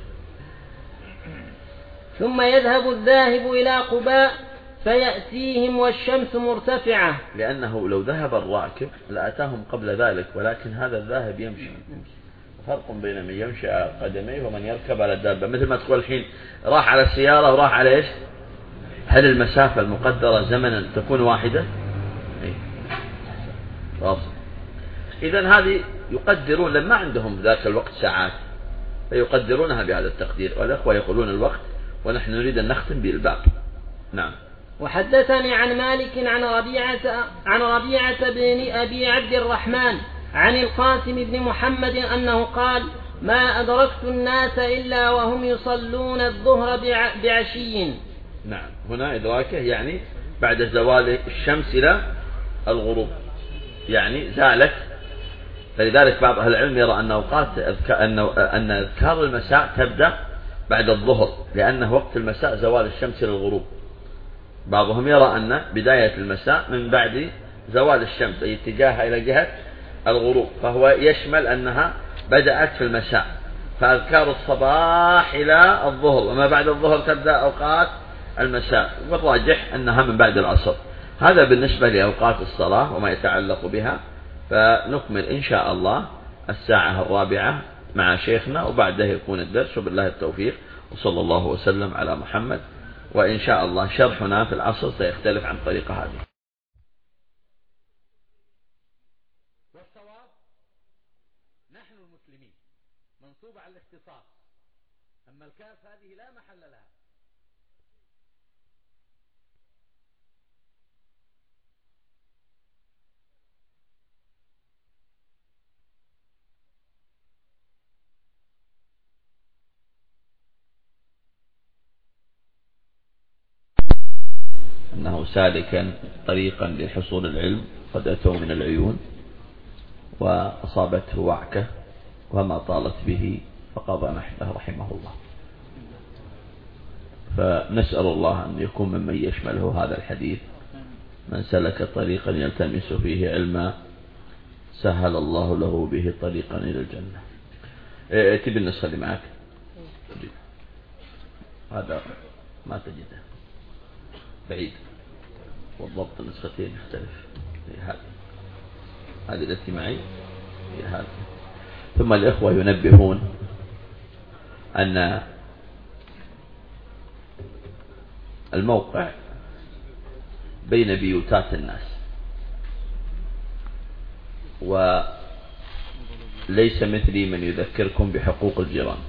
ثم يذهب الذاهب إلى قباء فيأتيهم والشمس مرتفعة. لأنه لو ذهب الراكب لأتاهم قبل ذلك، ولكن هذا الذاهب يمشي. فرق بين من يمشي على قدميه ومن يركب على الدابة. مثل ما تقول الحين راح على السيارة وراح على إيش؟ هل المسافة المقدرة زمنا تكون واحدة؟ واضح. إذن هذه يقدرون، لما عندهم ذاك الوقت ساعات فيقدرونها بهذا التقدير. والأخوة يقولون الوقت ونحن نريد أن نختم بالباب. نعم. وحدثني عن مالك عن ربيعة عن ربيعة بن أبي عبد الرحمن عن القاسم بن محمد أنه قال: ما أدركت الناس إلا وهم يصلون الظهر بعشي. نعم، هنا إدراكه يعني بعد زوال الشمس إلى الغروب. يعني زالت. فلذلك بعض أهل العلم يرى أن أوقات أن أذكار المساء تبدأ بعد الظهر، لأنه وقت المساء زوال الشمس للغروب. بعضهم يرى أن بداية المساء من بعد زوال الشمس، أي اتجاهها إلى جهة الغروب، فهو يشمل أنها بدأت في المساء. فأذكار الصباح إلى الظهر، وما بعد الظهر تبدأ أوقات المساء، والراجح أنها من بعد العصر. هذا بالنسبة لأوقات الصلاة وما يتعلق بها. فنكمل إن شاء الله الساعة الرابعة مع شيخنا، وبعده يكون الدرس، وبالله التوفيق، وصلى الله وسلم على محمد. وإن شاء الله شرحنا في العصر سيختلف عن طريقة هذه. والصواب نحن المسلمين منصوب على الاختصاص، أما الكاف هذه لا محل لها. أنه سالكا طريقا لحصول العلم، قد أتوا من العيون وأصابته وعكة، وما طالت به فقضى نحبه رحمه الله. فنسأل الله أن يكون ممن يشمله هذا الحديث: من سلك طريقا يلتمس فيه علما سهل الله له به طريقا إلى الجنة. تبي النسخة اللي معك؟ هذا ما تجده، بعيد، والضبط النسختين يختلف. هذه هذه التي معي هي هذه. ثم الإخوة ينبهون أن الموقع بين بيوتات الناس، وليس مثلي من يذكركم بحقوق الجيران.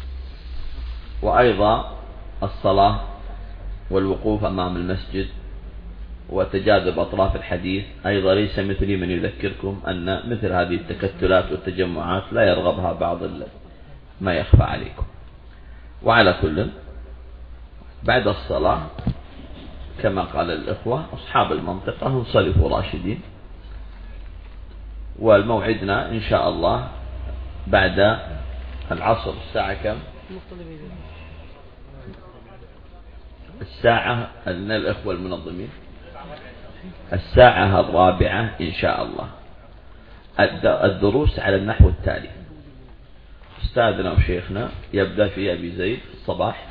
وأيضا الصلاة والوقوف أمام المسجد وتجاذب أطراف الحديث أيضا ليس مثلي من يذكركم أن مثل هذه التكتلات والتجمعات لا يرغبها بعض ما يخفى عليكم. وعلى كل، بعد الصلاة كما قال الإخوة أصحاب المنطقة انصرفوا راشدين، والموعدنا إن شاء الله بعد العصر. الساعة كم؟ الساعة أن الإخوة المنظمين الساعة الرابعة إن شاء الله. الدروس على النحو التالي: أستاذنا وشيخنا يبدأ في أبي زيد في الصباح،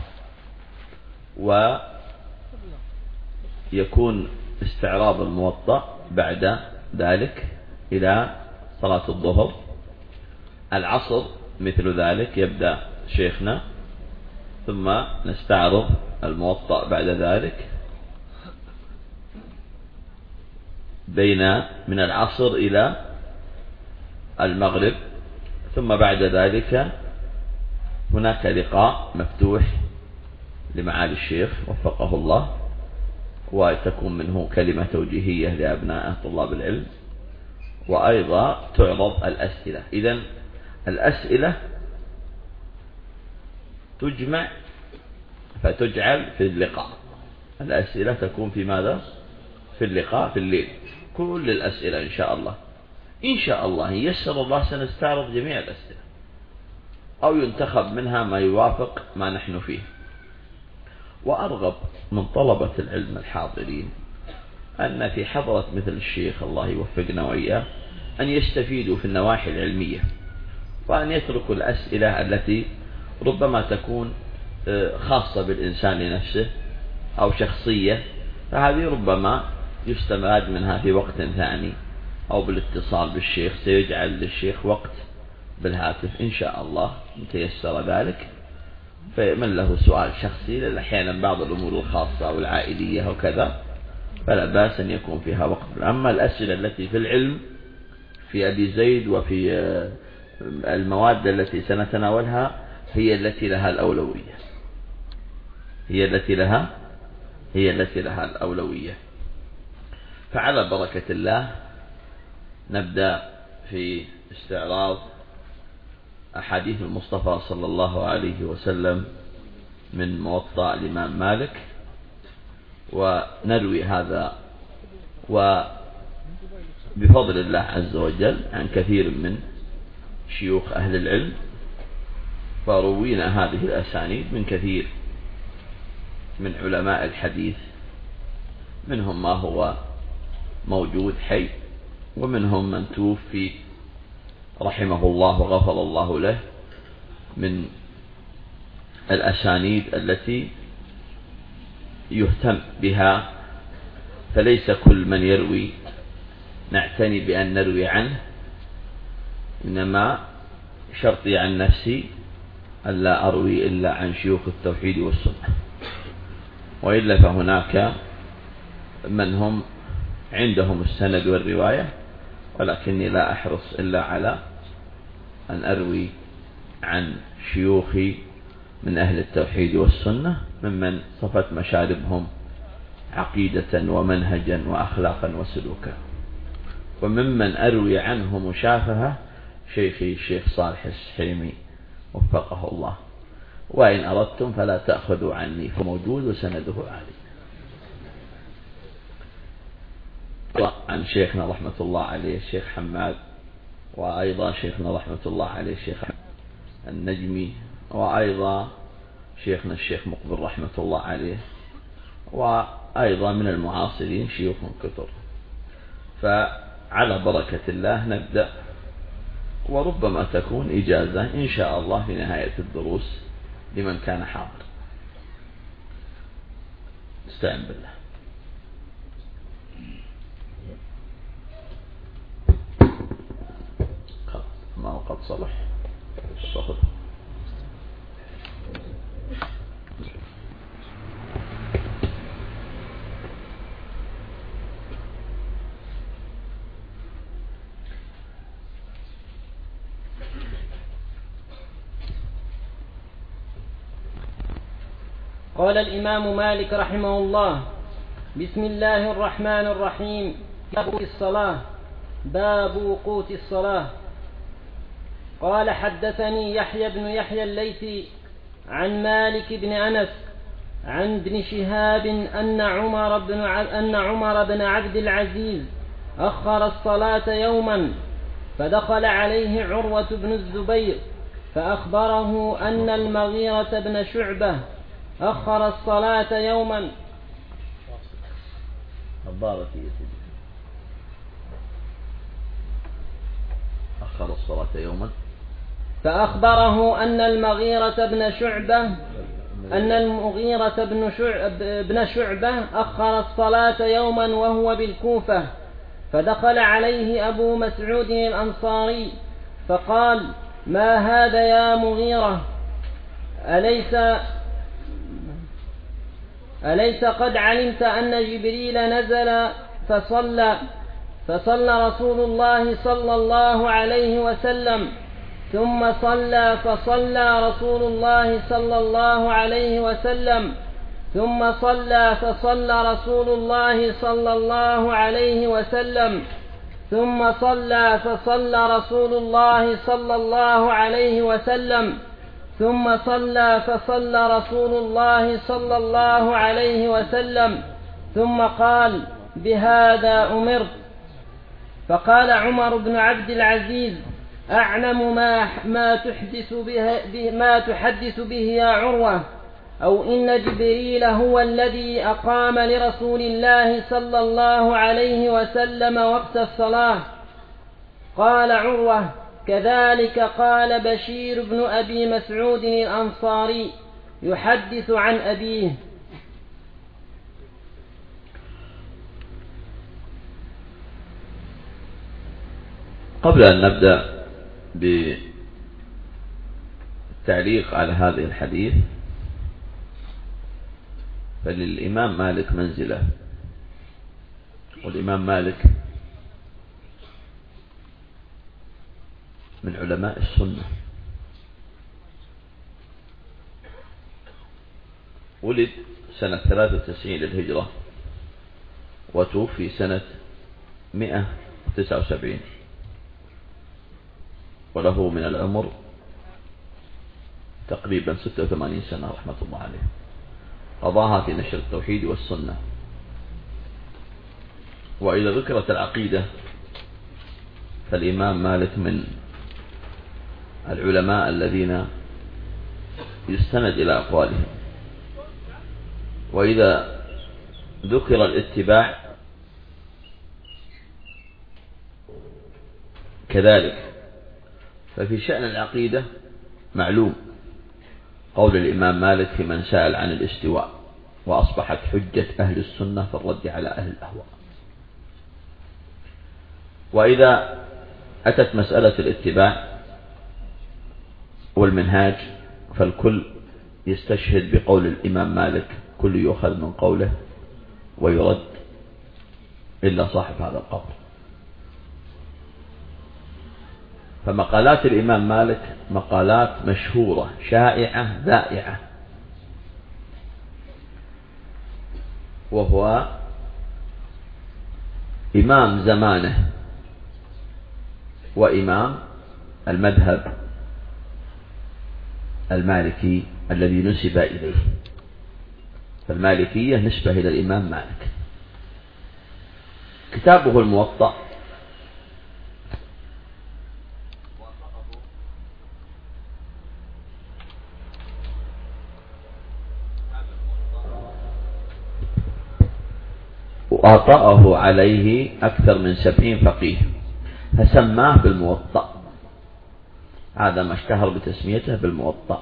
ويكون استعراض الموطأ بعد ذلك إلى صلاة الظهر. العصر مثل ذلك يبدأ شيخنا، ثم نستعرض الموطأ بعد ذلك بين من العصر إلى المغرب. ثم بعد ذلك هناك لقاء مفتوح لمعالي الشيخ وفقه الله، وتكون منه كلمة توجيهية لأبناء طلاب العلم، وأيضا تعرض الأسئلة. إذن الأسئلة تجمع فتجعل في اللقاء. الأسئلة تكون في ماذا؟ في اللقاء في الليل، كل الأسئلة إن شاء الله. إن شاء الله يسر الله سنستعرض جميع الأسئلة، أو ينتخب منها ما يوافق ما نحن فيه. وأرغب من طلبة العلم الحاضرين أن في حضرة مثل الشيخ الله يوفقنا وإياه أن يستفيدوا في النواحي العلمية، وأن يتركوا الأسئلة التي ربما تكون خاصة بالإنسان لنفسه أو شخصية، فهذه ربما يستماد منها في وقت ثاني أو بالاتصال بالشيخ. سيجعل للشيخ وقت بالهاتف إن شاء الله متيسر ذلك، فمن له سؤال شخصي، لأن أحيانا بعض الأمور الخاصة والعائلية وكذا فلا بأس أن يكون فيها وقت. أما الأسئلة التي في العلم في أبي زيد وفي المواد التي سنتناولها هي التي لها الأولوية، هي التي لها هي التي لها الأولوية. فعلى بركة الله نبدأ في استعراض أحاديث المصطفى صلى الله عليه وسلم من موطأ الإمام مالك، ونروي هذا بفضل الله عز وجل عن كثير من شيوخ أهل العلم، فروينا هذه الأسانيد من كثير من علماء الحديث، منهم ما هو موجود حي، ومنهم من توفي رحمه الله وغفر الله له، من الأسانيد التي يهتم بها. فليس كل من يروي نعتني بأن نروي عنه، إنما شرطي عن نفسي ألا أروي إلا عن شيوخ التوحيد والسنة، وإلا فهناك من هم عندهم السند والرواية، ولكني لا أحرص إلا على أن أروي عن شيوخي من أهل التوحيد والسنة، ممن صفت مشاربهم عقيدة ومنهجا وأخلاقا وسلوكا. وممن أروي عنه مشافهة شيخي الشيخ صالح السحيمي وفقه الله، وإن أردتم فلا تأخذوا عني، فموجود وسنده عالي. عن شيخنا رحمة الله عليه الشيخ حماد، وأيضا شيخنا رحمة الله عليه الشيخ النجمي، وأيضا شيخنا الشيخ مقبل رحمة الله عليه، وأيضا من المعاصرين شيوخ كثر. فعلى بركة الله نبدأ، وربما تكون إجازة إن شاء الله في نهاية الدروس لمن كان حاضر. استعن بالله. ما قد صلح الصهد. قال الإمام مالك رحمه الله: بسم الله الرحمن الرحيم. باب الصلاة. باب وقوت الصلاة. قال: حدثني يحيى بن يحيى الليثي عن مالك بن أنس عن ابن شهاب أن عمر بن أن عمر بن عبد العزيز أخر الصلاة يوما، فدخل عليه عروة بن الزبير فأخبره أن المغيرة بن شعبة أخر الصلاة يوما. أخر الصلاة يوما فأخبره أن المغيرة بن شعبة أن المغيرة بن بن شعبة أخر الصلاة يوما وهو بالكوفة، فدخل عليه أبو مسعود الأنصاري فقال: ما هذا يا مغيرة؟ أليس أليس قد علمت أن جبريل نزل فصلى فصلى رسول الله صلى الله عليه وسلم، ثم صلى فصلى رسول الله صلى الله عليه وسلم، ثم صلى فصلى رسول الله صلى الله عليه وسلم، ثم صلى فصلى رسول الله صلى الله عليه وسلم، ثم صلى فصلى رسول الله صلى الله عليه وسلم، ثم قال: بهذا أمرت. فقال عمر بن عبد العزيز: أعلم ما ما تحدث به ما تحدث به يا عروة، أو إن جبريل هو الذي أقام لرسول الله صلى الله عليه وسلم وقت الصلاة. قال عروة: كذلك قال بشير بن أبي مسعود الأنصاري يحدث عن أبيه. قبل أن نبدأ بالتعليق على هذه الحديث، فللإمام مالك منزلة، والإمام مالك من علماء السنة، ولد سنة ثلاثة وتسعين للهجرة وتوفي سنة مئة وتسعة وسبعين، وله من العمر تقريبا ستة وثمانين سنة رحمة الله عليه، قضاها في نشر التوحيد والسنة. وإذا ذكرت العقيدة فالإمام مالك من العلماء الذين يستند إلى أقوالهم. وإذا ذكر الاتباع كذلك ففي شأن العقيدة معلوم قول الإمام مالك في من سأل عن الاستواء، وأصبحت حجة أهل السنة في الرد على أهل الأهواء. وإذا أتت مسألة الاتباع والمنهاج فالكل يستشهد بقول الإمام مالك: كل يؤخذ من قوله ويرد إلا صاحب هذا القول. فمقالات الإمام مالك مقالات مشهورة شائعة ذائعة، وهو إمام زمانه وإمام المذهب المالكي الذي نسب إليه، فالمالكية نسبة إلى الإمام مالك. كتابه الموطأ وأطأه عليه أكثر من سبعين فقيه فسماه بالموطأ، هذا ما اشتهر بتسميته بالموطأ،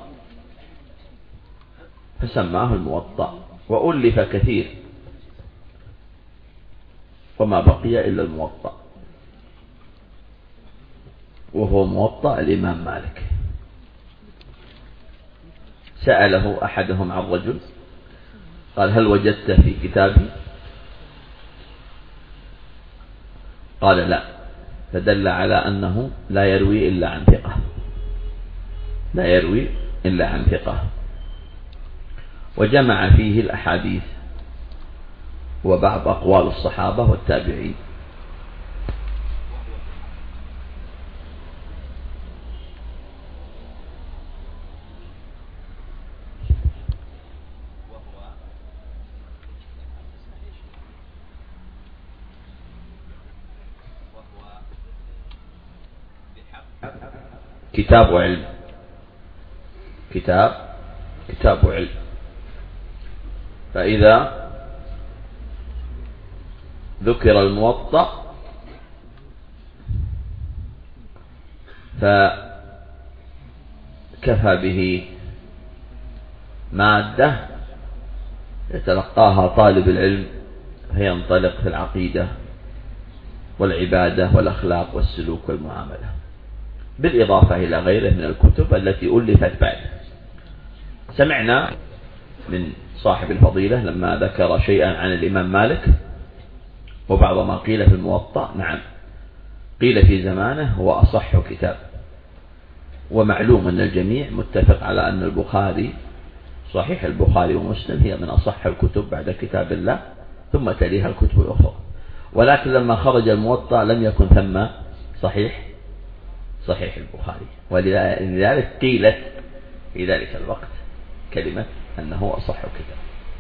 فسماه الموطأ. وألف كثير وما بقي إلا الموطأ، وهو موطأ الإمام مالك. سأله أحدهم عن رجل قال: هل وجدت في كتابي؟ قال: لا. فدل على أنه لا يروي إلا عن ثقة، لا يروي إلا عن ثقة. وجمع فيه الأحاديث وبعض أقوال الصحابة والتابعين. كتاب علم، كتاب كتاب علم. فإذا ذكر الموطأ فكفى به مادة يتلقاها طالب العلم فينطلق في العقيدة والعبادة والأخلاق والسلوك والمعاملة، بالإضافة إلى غيره من الكتب التي ألفت بعده. سمعنا من صاحب الفضيلة لما ذكر شيئا عن الإمام مالك وبعض ما قيل في الموطأ. نعم، قيل في زمانه هو أصح كتاب، ومعلوم أن الجميع متفق على أن البخاري، صحيح البخاري ومسلم، هي من أصح الكتب بعد كتاب الله، ثم تليها الكتب الأخرى. ولكن لما خرج الموطأ لم يكن ثم صحيح صحيح البخاري، ولذلك قيلت في ذلك الوقت كلمة أنه أصح كتاب.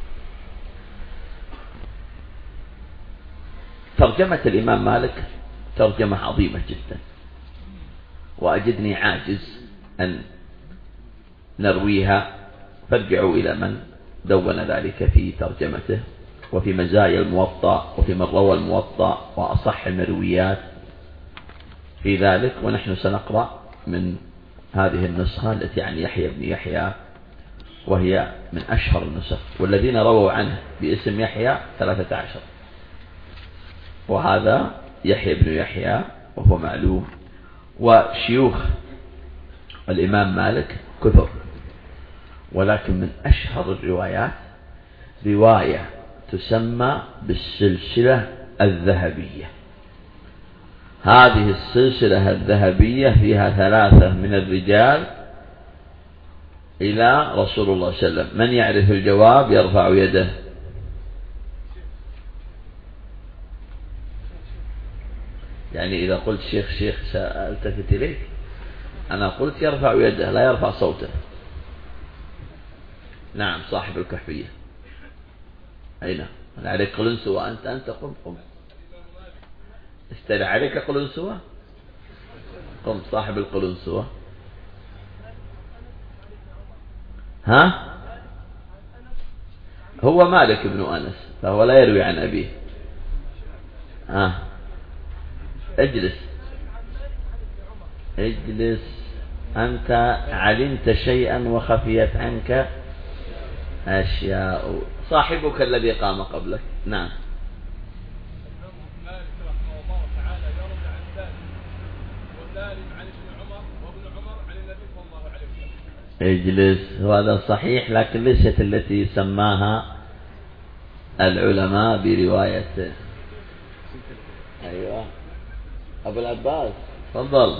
ترجمة الإمام مالك ترجمة عظيمة جدا، وأجدني عاجز أن نرويها، فارجعوا إلى من دون ذلك في ترجمته وفي مزايا الموطأ وفي من روى الموطأ وأصح المرويات في ذلك. ونحن سنقرأ من هذه النسخة التي عن يحيى بن يحيى، وهي من أشهر النسخ، والذين رووا عنه باسم يحيى ثلاثة عشر، وهذا يحيى بن يحيى وهو معلوم. وشيوخ الإمام مالك كثر، ولكن من أشهر الروايات رواية تسمى بالسلسلة الذهبية. هذه السلسلة الذهبية فيها ثلاثة من الرجال إلى رسول الله صلى الله عليه وسلم. من يعرف الجواب يرفع يده. يعني إذا قلت شيخ شيخ سألتفت إليك، أنا قلت يرفع يده لا يرفع صوته. نعم، صاحب الكحفية. أين أنا عليك قلنسوة؟ أنت أنت قم قم استلع عليك قلنسوة. قم صاحب القلنسوة. ها؟ هو مالك بن أنس فهو لا يروي عن أبيه. ها اجلس اجلس أنت علمت شيئا وخفيت عنك أشياء. صاحبك الذي قام قبلك. نعم. مالك رحمه الله تعالى يروي عن سالم وسالم عن ابن عمر وابن عمر عن النبي صلى الله عليه وسلم. اجلس. وهذا صحيح لكن ليست التي سماها العلماء برواية. أيوة أبو العباس تفضل.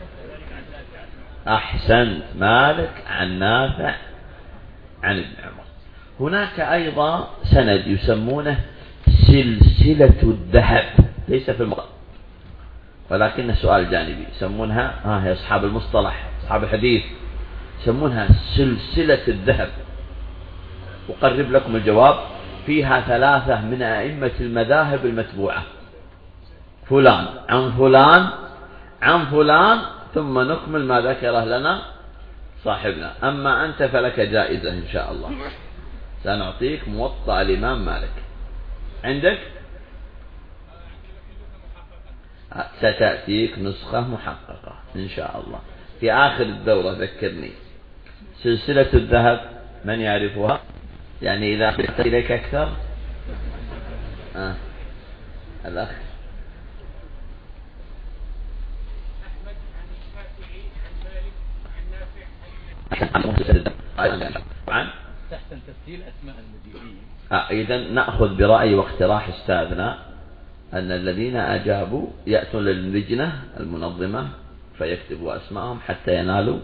أحسنت. مالك عن نافع عن ابن عمر. هناك أيضا سند يسمونه سلسلة الذهب، ليس في المقام ولكن سؤال جانبي. يسمونها ها هي أصحاب المصطلح أصحاب الحديث يسمونها سلسلة الذهب. أقرب لكم الجواب. فيها ثلاثة من أئمة المذاهب المتبوعة، فلان عن فلان عن فلان، ثم نكمل ما ذكره لنا صاحبنا. أما أنت فلك جائزة إن شاء الله، سنعطيك موطأ الإمام مالك. عندك؟ ستأتيك نسخة محققة إن شاء الله في آخر الدورة. ذكرني. سلسلة الذهب من يعرفها؟ يعني إذا أخذت إليك أكثر. آه. الأخ طبعا تحسن تسجيل أسماء المديرين. آه. إذا نأخذ برأي واقتراح أستاذنا أن الذين أجابوا يأتون للجنة المنظمة فيكتبوا أسماءهم حتى ينالوا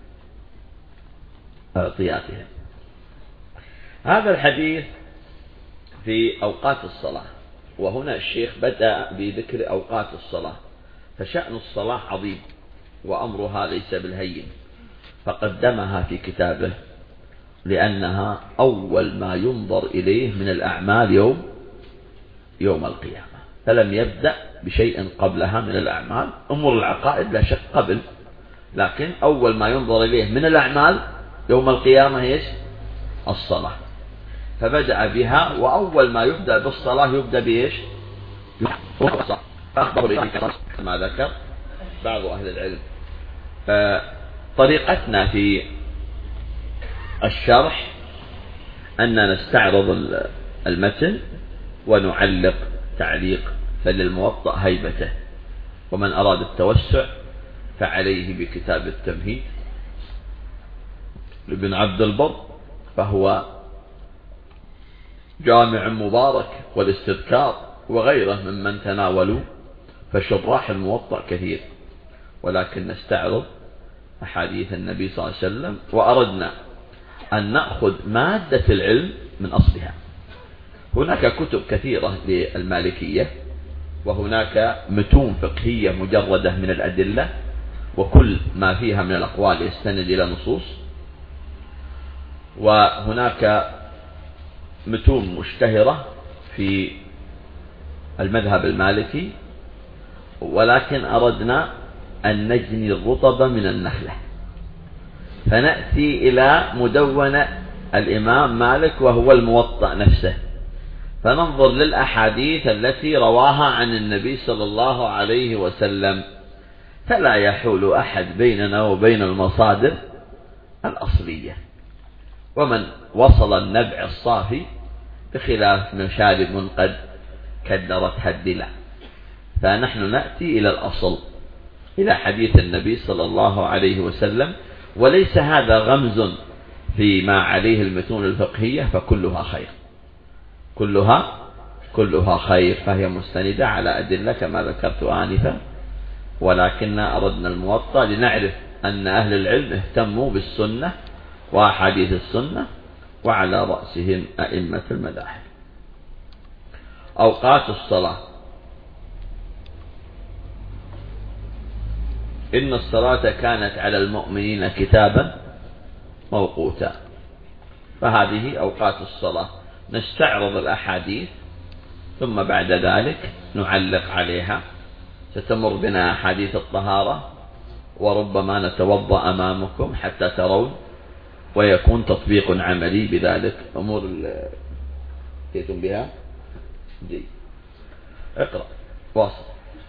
اعطياتهم. هذا الحديث في أوقات الصلاة، وهنا الشيخ بدأ بذكر أوقات الصلاة، فشأن الصلاة عظيم وأمرها ليس بالهين، فقدمها في كتابه لأنها أول ما ينظر إليه من الأعمال يوم يوم القيامة، فلم يبدأ بشيء قبلها من الأعمال. أمور العقائد لا شك قبل، لكن أول ما ينظر إليه من الأعمال يوم القيامة هي الصلاة، فبدأ بها. وأول ما يبدأ بالصلاة يبدأ بإيش؟ أخبر كما ذكر بعض أهل العلم. طريقتنا في الشرح أن نستعرض المتن ونعلق تعليق، فللموطأ هيبته، ومن أراد التوسع فعليه بكتاب التمهيد لابن عبد البر، فهو جامع مبارك، والاستذكار وغيره ممن تناولوا، فشراح الموطأ كثير، ولكن نستعرض أحاديث النبي صلى الله عليه وسلم، وأردنا أن نأخذ مادة العلم من أصلها. هناك كتب كثيرة للمالكية، وهناك متون فقهية مجردة من الأدلة، وكل ما فيها من الأقوال يستند إلى نصوص، وهناك متون مشتهرة في المذهب المالكي، ولكن أردنا أن نجني الرطب من النخلة، فنأتي إلى مدونة الإمام مالك وهو الموطأ نفسه، فننظر للأحاديث التي رواها عن النبي صلى الله عليه وسلم، فلا يحول أحد بيننا وبين المصادر الأصلية. ومن وصل النبع الصافي بخلاف من شارب قد كدرتها الدلع، فنحن نأتي إلى الأصل، إلى حديث النبي صلى الله عليه وسلم، وليس هذا غمز فيما عليه المتون الفقهية، فكلها خير، كلها كلها خير، فهي مستندة على أدلة كما ذكرت آنفا، ولكن أردنا الموطأ لنعرف أن أهل العلم اهتموا بالسنة وأحاديث السنة، وعلى رأسهم أئمة المذاهب. أوقات الصلاة: إن الصلاة كانت على المؤمنين كتابا موقوتا. فهذه أوقات الصلاة، نستعرض الأحاديث ثم بعد ذلك نعلق عليها. ستمر بنا أحاديث الطهارة وربما نتوضأ أمامكم حتى ترون، ويكون تطبيق عملي بذلك. أمور تأتون بها جيد. اقرأ واصل.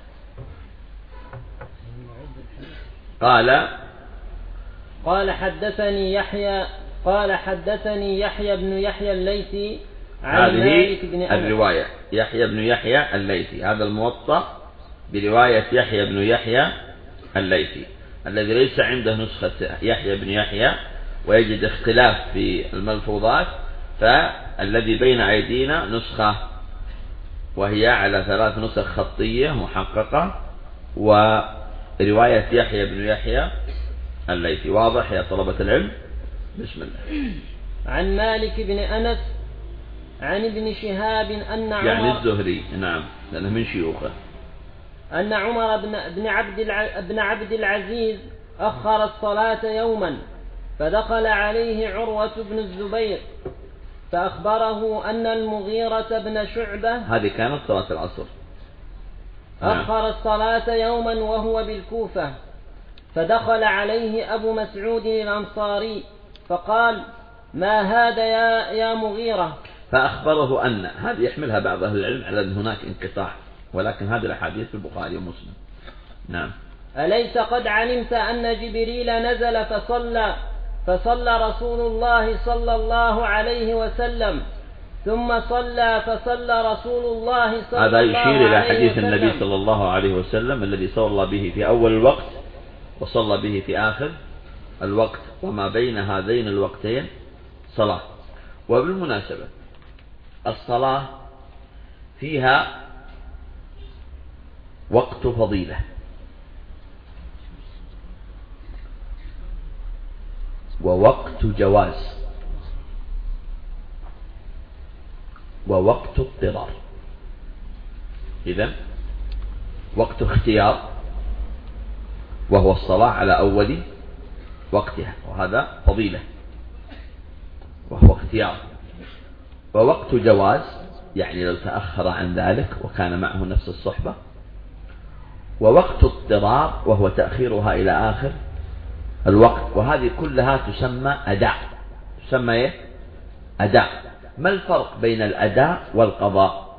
قال قال حدثني يحيى قال حدثني يحيى بن يحيى الليثي عن هذه مالك بن أنس. الرواية يحيى بن يحيى الليثي، هذا الموطأ برواية يحيى بن يحيى الليثي الذي ليس عنده نسخة يحيى بن يحيى ويجد اختلاف في الملفوظات، فالذي بين أيدينا نسخة وهي على ثلاث نسخ خطية محققة، ورواية يحيى بن يحيى الليثي. واضح يا طلبة العلم؟ بسم الله. عن مالك بن أنس عن ابن شهاب أن عمر يعني الزهري، نعم، لأنه من شيوخه، أن عمر بن, بن, عبد الع... بن عبد العزيز أخر الصلاة يوما، فدخل عليه عروة بن الزبير فأخبره أن المغيرة بن شعبة هذه كانت صلاة العصر، أخر الصلاة يوما وهو بالكوفة، فدخل عليه أبو مسعود الأنصاري فقال: ما هذا يا, يا مغيرة؟ فأخبره أن، هذه يحملها بعض أهل العلم على أن هناك انقطاع، ولكن هذه الأحاديث في البخاري ومسلم. نعم. أليس قد علمت أن جبريل نزل فصلى فصلى رسول الله صلى الله عليه وسلم ثم صلى فصلى رسول الله صلى هذا الله عليه وسلم. يشير إلى حديث النبي صلى الله عليه وسلم الذي صلى به في أول الوقت وصلى به في آخر الوقت، وما بين هذين الوقتين صلاة. وبالمناسبة الصلاة فيها وقت فضيلة، ووقت جواز، ووقت اضطرار. إذن وقت اختيار وهو الصلاة على أول وقتها، وهذا فضيلة وهو اختيار. ووقت جواز يعني لو تأخر عن ذلك وكان معه نفس الصحبة. ووقت اضطرار وهو تأخيرها إلى آخر الوقت، وهذه كلها تسمى أداء. تسمى إيه؟ أداء. ما الفرق بين الأداء والقضاء؟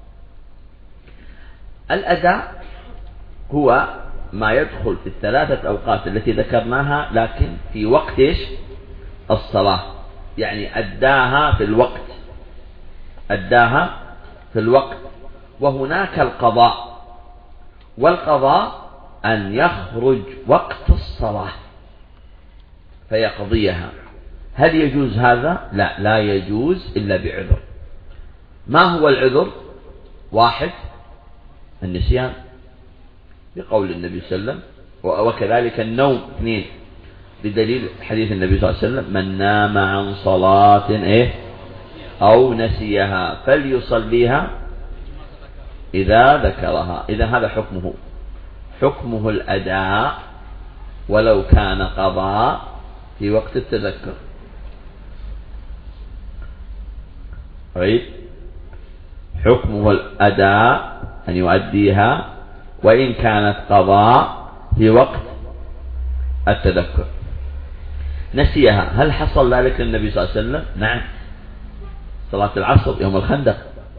الأداء هو ما يدخل في الثلاثة أوقات التي ذكرناها لكن في وقت إيش؟ الصلاة، يعني أداها في الوقت، أداها في الوقت. وهناك القضاء، والقضاء أن يخرج وقت الصلاة فيقضيها. هل يجوز هذا؟ لا، لا يجوز إلا بعذر. ما هو العذر؟ واحد، النسيان بقول النبي صلى الله عليه وسلم، وكذلك النوم. اثنين، بدليل حديث النبي صلى الله عليه وسلم: من نام عن صلاة إيه أو نسيها فليصليها إذا ذكرها. إذا هذا حكمه حكمه الأداء ولو كان قضاء في وقت التذكر. طيب، حكمه الأداء أن يؤديها وإن كانت قضاء في وقت التذكر. نسيها، هل حصل ذلك للنبي صلى الله عليه وسلم؟ نعم، صلاة العصر يوم الخندق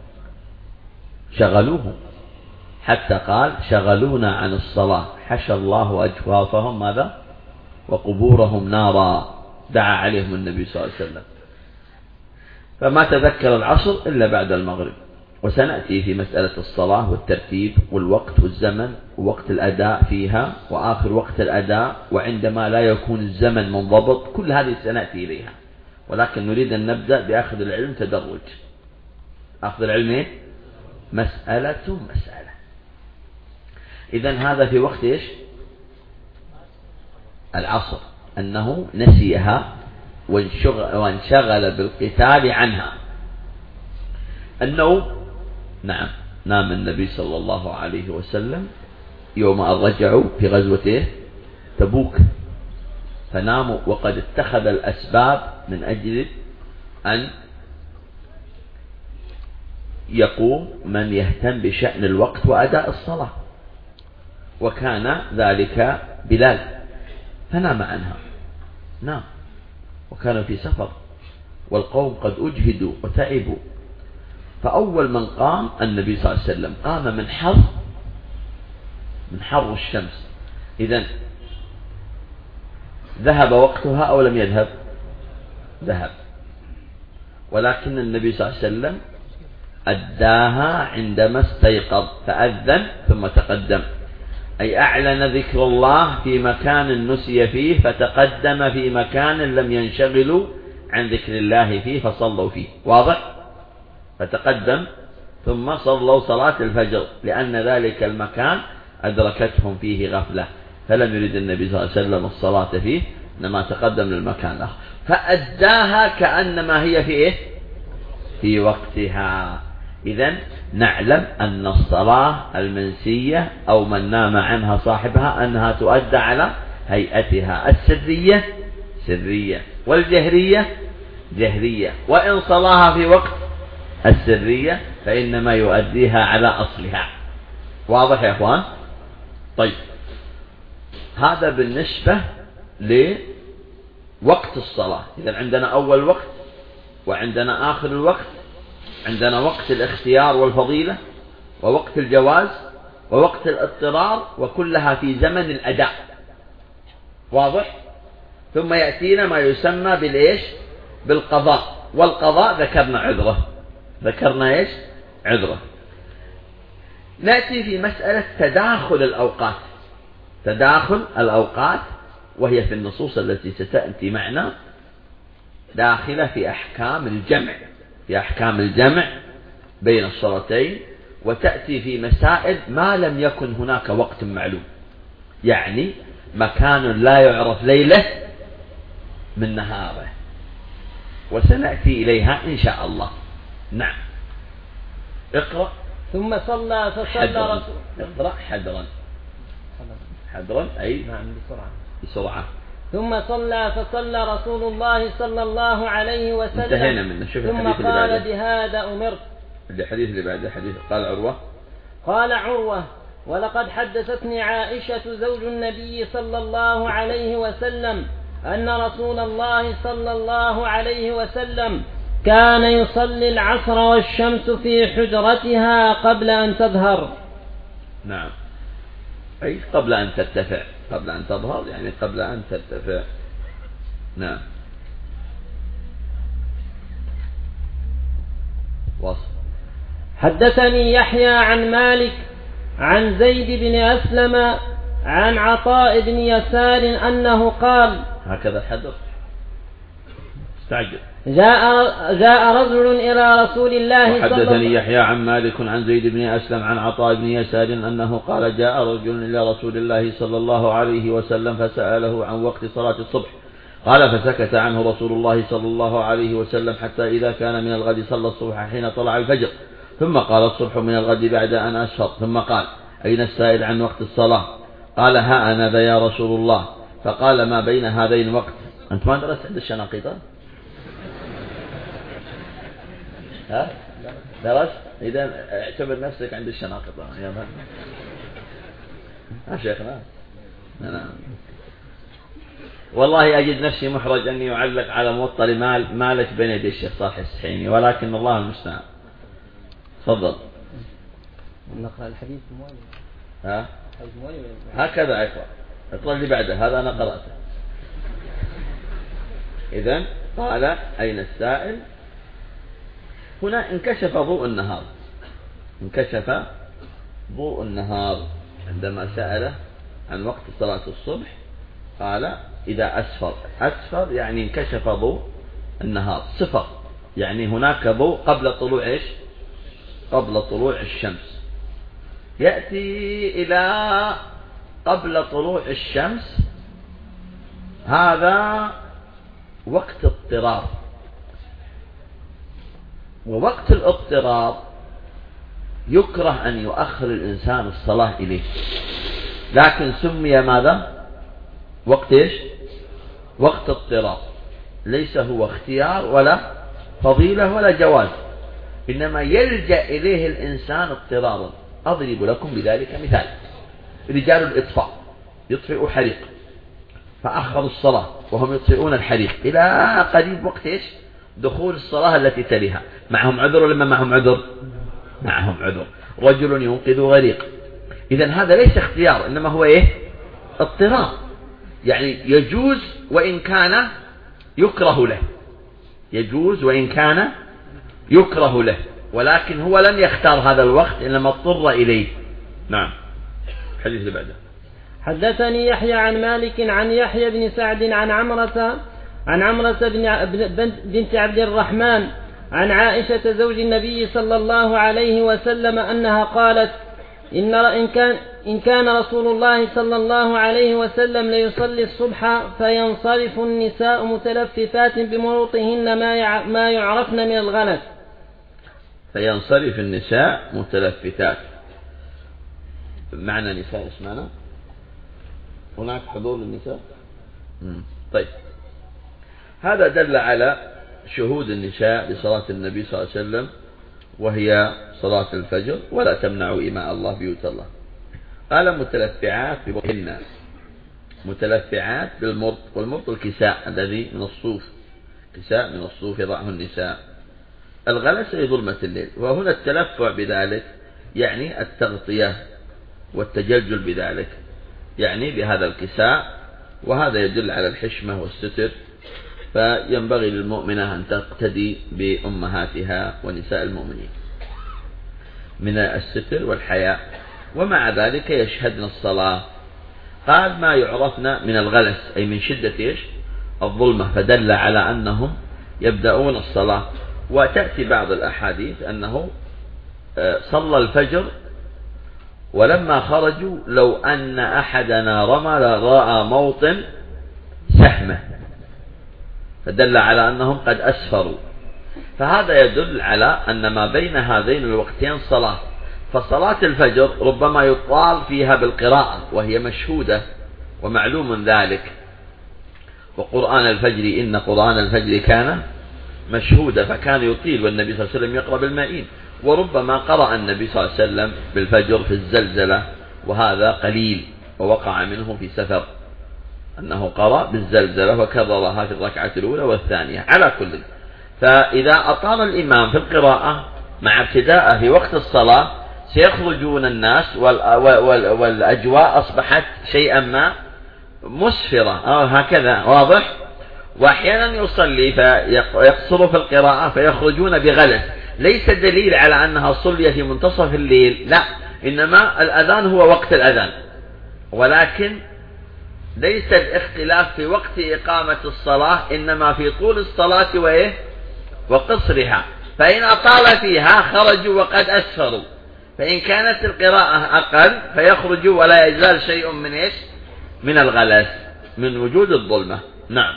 شغلوه حتى قال: شغلونا عن الصلاة حشى الله أجوافهم ماذا؟ وقبورهم نارا. دعا عليهم النبي صلى الله عليه وسلم، فما تذكر العصر إلا بعد المغرب. وسنأتي في مسألة الصلاة والترتيب والوقت والزمن ووقت الأداء فيها وآخر وقت الأداء، وعندما لا يكون الزمن منضبط. كل هذه سنأتي إليها، ولكن نريد أن نبدأ بأخذ العلم تدرج. أخذ العلم إيه؟ مسألة مسألة. إذن هذا في وقت إيش؟ العصر، أنه نسيها وانشغل بالقتال عنها. النوم، نعم، نام النبي صلى الله عليه وسلم يوم أن رجعوا في غزوة تبوك، فناموا وقد اتخذ الأسباب من أجل أن يقوم من يهتم بشأن الوقت وأداء الصلاة، وكان ذلك بلال فنام عنها، نام وكان في سفر والقوم قد أجهدوا وتعبوا. فأول من قام النبي صلى الله عليه وسلم، قام من حر من حر الشمس. إذن ذهب وقتها أو لم يذهب؟ ذهب، ولكن النبي صلى الله عليه وسلم أداها عندما استيقظ فأذن ثم تقدم، أي أعلن ذكر الله في مكان نسي فيه فتقدم في مكان لم ينشغلوا عن ذكر الله فيه فصلوا فيه. واضح؟ فتقدم ثم صلوا صلاة الفجر لأن ذلك المكان أدركتهم فيه غفلة، فلم يرد النبي صلى الله عليه وسلم الصلاة فيه، إنما تقدم للمكان الآخر فأداها كأنما هي في إيه؟ في وقتها. إذن نعلم أن الصلاة المنسية أو من نام عنها صاحبها أنها تؤدى على هيئتها، السرية سرية والجهرية جهرية، وإن صلاها في وقت السرية فإنما يؤديها على أصلها. واضح يا أخوان؟ طيب، هذا بالنسبة لوقت الصلاة. إذن عندنا أول وقت وعندنا آخر الوقت، عندنا وقت الاختيار والفضيلة ووقت الجواز ووقت الاضطرار، وكلها في زمن الأداء. واضح؟ ثم يأتينا ما يسمى بالإيش؟ بالقضاء. والقضاء ذكرنا عذره، ذكرنا إيش؟ عذره. نأتي في مسألة تداخل الأوقات. تداخل الأوقات وهي في النصوص التي ستأتي معنا داخلة في أحكام الجمع، في أحكام الجمع بين الصلاتين، وتأتي في مسائل ما لم يكن هناك وقت معلوم، يعني مكان لا يعرف ليله من نهاره، وسنأتي إليها إن شاء الله. نعم، اقرأ. ثم صلى فصلى رسول اقرأ حذرا حذرا أي نعم بسرعة بسرعة. ثم صلى فصلى رسول الله صلى الله عليه وسلم. انتهينا منه. شوف ثم الحديث اللي قال بعده. بهذا أمرت. الحديث اللي بعده حديث قال عروة قال عروة: ولقد حدثتني عائشة زوج النبي صلى الله عليه وسلم أن رسول الله صلى الله عليه وسلم كان يصلي العصر والشمس في حجرتها قبل أن تظهر. نعم، أي قبل أن ترتفع، قبل أن تظهر يعني قبل أن ترتفع. نعم. وصف. حدثني يحيى عن مالك عن زيد بن أسلم عن عطاء بن يسار أنه قال: هكذا الحدث استعجل. جاء جاء رجل إلى رسول الله صلى الله عليه وسلم. حدثني يحيى عن مالك عن زيد بن أسلم عن عطاء بن يسار أنه قال: جاء رجل إلى رسول الله صلى الله عليه وسلم فسأله عن وقت صلاة الصبح، قال فسكت عنه رسول الله صلى الله عليه وسلم حتى إذا كان من الغد صلى الصبح حين طلع الفجر، ثم قال: الصبح من الغد بعد أن أشفر، ثم قال: أين السائل عن وقت الصلاة؟ قال: ها أنا ذا يا رسول الله. فقال: ما بين هذين وقت. أنت ما درست عند الشناقيطة؟ ها؟ درست؟ إذا اعتبر نفسك عند الشناقطة يا من. ها شيخنا؟ نعم. والله أجد نفسي محرج أني أعلق على موطل مال مالك بين يدي الشيخ صالح السحيمي، ولكن الله المستعان. تفضل. نقرأ الحديث موالي. ها؟ هكذا اقرأ. اقرأ اللي بعده، هذا أنا قرأته. إذن قال: أين السائل؟ هنا انكشف ضوء النهار، انكشف ضوء النهار عندما سأله عن وقت صلاة الصبح. قال: إذا أسفر. أسفر يعني انكشف ضوء النهار. صفر يعني هناك ضوء قبل طلوع إيش؟ قبل طلوع الشمس. يأتي إلى قبل طلوع الشمس، هذا وقت اضطرار، ووقت الاضطرار يكره أن يؤخر الإنسان الصلاة إليه، لكن سمي ماذا؟ وقت إيش؟ وقت اضطرار، ليس هو اختيار ولا فضيلة ولا جواز، إنما يلجأ إليه الإنسان اضطرارا. أضرب لكم بذلك مثال: رجال الإطفاء يطفئ حريق، فأخروا الصلاة وهم يطفئون الحريق إلى قريب وقت إيش؟ دخول الصلاة التي تليها. معهم عذر ولا ما معهم عذر؟ معهم عذر. رجل ينقذ غريق، إذن هذا ليس اختيار إنما هو إيه؟ اضطرار، يعني يجوز وإن كان يكره له، يجوز وإن كان يكره له، ولكن هو لن يختار هذا الوقت إنما اضطر إليه. نعم. الحديث اللي بعده. حدثني يحيى عن مالك عن يحيى بن سعد عن عمرة عن عمرة بنت عبد الرحمن عن عائشة زوج النبي صلى الله عليه وسلم أنها قالت: إن إن كان إن كان رسول الله صلى الله عليه وسلم ليصلي الصبح فينصرف النساء متلففات بمروطهن ما ما يعرفن من الغلس. فينصرف النساء متلفتات، معنى نساء اسمنا هناك حضور للنساء. طيب، هذا دل على شهود النساء لصلاة النبي صلى الله عليه وسلم وهي صلاة الفجر، ولا تمنعوا إماء الله بيوت الله. قال متلفعات بمرطهن، متلفعات بالمرط، والمرط الكساء الذي من الصوف، كساء من الصوف يضعه النساء. الغلس هي ظلمة الليل، وهنا التلفع بذلك يعني التغطية والتجلجل بذلك، يعني بهذا الكساء، وهذا يدل على الحشمة والستر، فينبغي للمؤمنة أن تقتدي بأمهاتها ونساء المؤمنين من الستر والحياء، ومع ذلك يشهدن الصلاة. قال ما يعرفن من الغلس أي من شدة إيش؟ الظلمة، فدل على أنهم يبدأون الصلاة. وتأتي بعض الأحاديث أنه صلى الفجر ولما خرجوا لو أن أحدنا رمى لرأى موطن سهمه، فدل على أنهم قد أسفروا. فهذا يدل على أن ما بين هذين الوقتين صلاة، فصلاة الفجر ربما يطال فيها بالقراءة وهي مشهودة ومعلوم ذلك، وقرآن الفجر إن قرآن الفجر كان مشهودا، فكان يطيل والنبي صلى الله عليه وسلم يقرأ بالمائين. وربما قرأ النبي صلى الله عليه وسلم بالفجر في الزلزلة، وهذا قليل ووقع منه في سفر أنه قرأ بالزلزلة وكررها في الركعة الأولى والثانية. على كل، فإذا أطال الإمام في القراءة مع ابتداءه في وقت الصلاة سيخرجون الناس والأجواء أصبحت شيئا ما مسفرة أو هكذا، واضح. وأحيانا يصلي فيقصر في القراءة فيخرجون بغلس، ليس دليل على أنها صلي في منتصف الليل، لا، إنما الأذان هو وقت الأذان، ولكن ليس الاختلاف في وقت إقامة الصلاة، إنما في طول الصلاة وإيه؟ وقصرها. فإن أطال فيها خرجوا وقد أسفروا، فإن كانت القراءة أقل فيخرجوا ولا يزال شيء من إيش؟ من الغلس، من وجود الظلمة. نعم.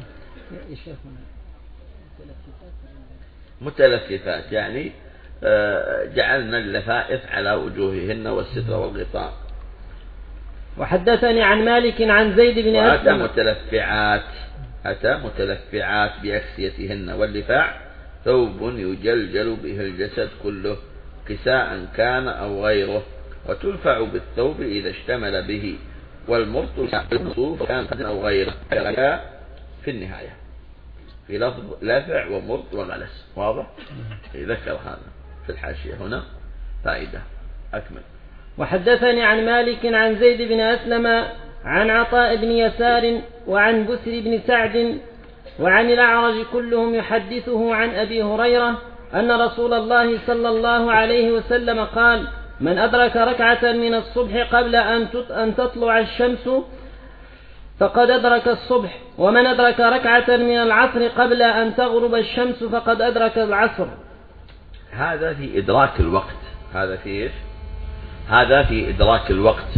متلففات يعني جعلنا اللفائف على وجوههن والستر والغطاء. وحدثني عن مالك عن زيد بن أسلم. أتى متلفعات، أتى متلفعات بأكسيتهن، واللفاع ثوب يجلجل به الجسد كله كساء كان أو غيره، وتلفع بالثوب إذا اشتمل به، والمرط كان أو غيره في النهاية في لفظ لافع ومرط وغلس، واضح؟ ذكر هذا في الحاشية هنا فائدة. أكمل. وحدثني عن مالك عن زيد بن أسلم عن عطاء بن يسار وعن بسر بن سعد وعن الأعرج كلهم يحدثه عن أبي هريرة أن رسول الله صلى الله عليه وسلم قال: من أدرك ركعة من الصبح قبل أن تطلع الشمس فقد أدرك الصبح، ومن أدرك ركعة من العصر قبل أن تغرب الشمس فقد أدرك العصر. هذا في إدراك الوقت، هذا في إيش؟ هذا في إدراك الوقت،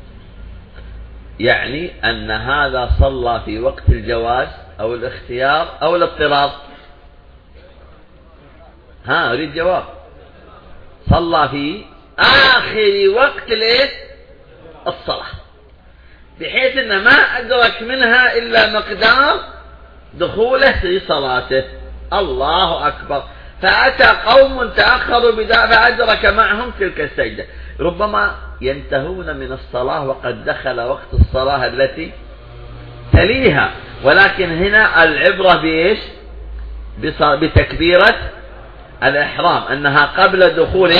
يعني أن هذا صلى في وقت الجواز أو الاختيار أو الاضطرار. ها أريد جواب. صلى في آخر وقت الإيش؟ الصلاة، بحيث أن ما أدرك منها إلا مقدار دخوله في صلاته. الله أكبر. فأتى قوم تأخروا بذا فأدرك معهم تلك السجدة. ربما ينتهون من الصلاة وقد دخل وقت الصلاة التي تليها، ولكن هنا العبرة بإيش؟ بتكبيرة الإحرام، أنها قبل دخول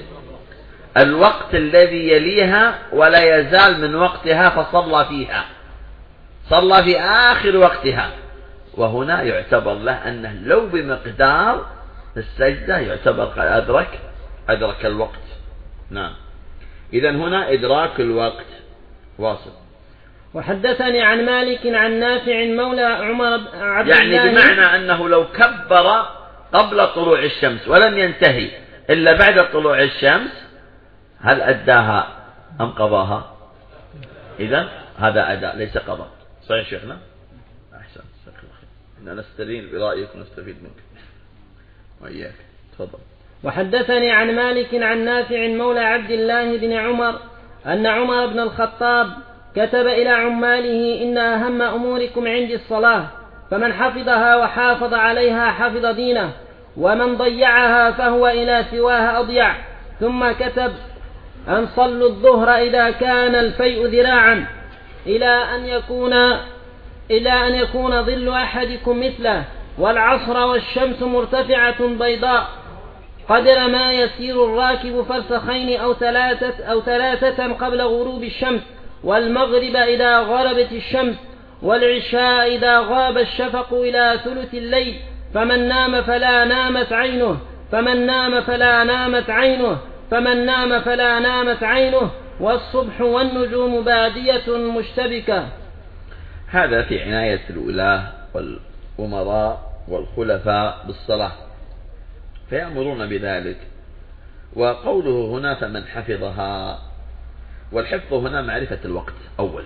الوقت الذي يليها ولا يزال من وقتها، فصلى فيها، صلى في آخر وقتها. وهنا يعتبر له أنه لو بمقدار السجدة يعتبر قد أدرك أدرك الوقت. نعم، إذن هنا إدراك الوقت. واصل. وحدثني عن مالك عن نافع مولى عمر عبد يعني الله، بمعنى أنه لو كبر قبل طلوع الشمس ولم ينتهي إلا بعد طلوع الشمس، هل أداها أم قضاها؟ إذن هذا أداء ليس قضاء. صحيح شيخنا؟ أحسن، إننا نستدين برأيك ونستفيد منك وإياك. تفضل. وحدثني عن مالك عن نافع مولى عبد الله بن عمر أن عمر بن الخطاب كتب إلى عماله: إن أهم أموركم عندي الصلاة، فمن حفظها وحافظ عليها حفظ دينه، ومن ضيعها فهو إلى سواها أضيع. ثم كتب: أن صلوا الظهر إذا كان الفيء ذراعا إلى أن يكون إلى أن يكون ظل أحدكم مثله، والعصر والشمس مرتفعة بيضاء قدر ما يسير الراكب فرسخين أو ثلاثة أو ثلاثة قبل غروب الشمس، والمغرب إذا غربت الشمس، والعشاء إذا غاب الشفق إلى ثلث الليل، فمن نام فلا نامت عينه فمن نام فلا نامت عينه فمن نام فلا نامت عينه والصبح والنجوم بادية مشتبكة. هذا في عناية الولاة والأمراء والخلفاء بالصلاة، فيأمرون بذلك. وقوله هنا فمن حفظها، والحفظ هنا معرفة الوقت أول،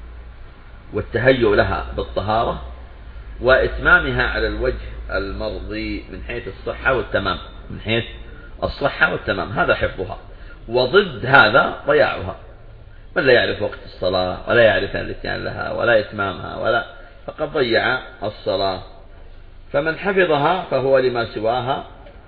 والتهيؤ لها بالطهارة، وإتمامها على الوجه المرضي من حيث الصحة والتمام، من حيث الصحة والتمام، هذا حفظها. وضد هذا ضياعها، من لا يعرف وقت الصلاة ولا يعرف الاتيان لها ولا إتمامها ولا فقد ضيع الصلاة. فمن حفظها فهو لما سواها،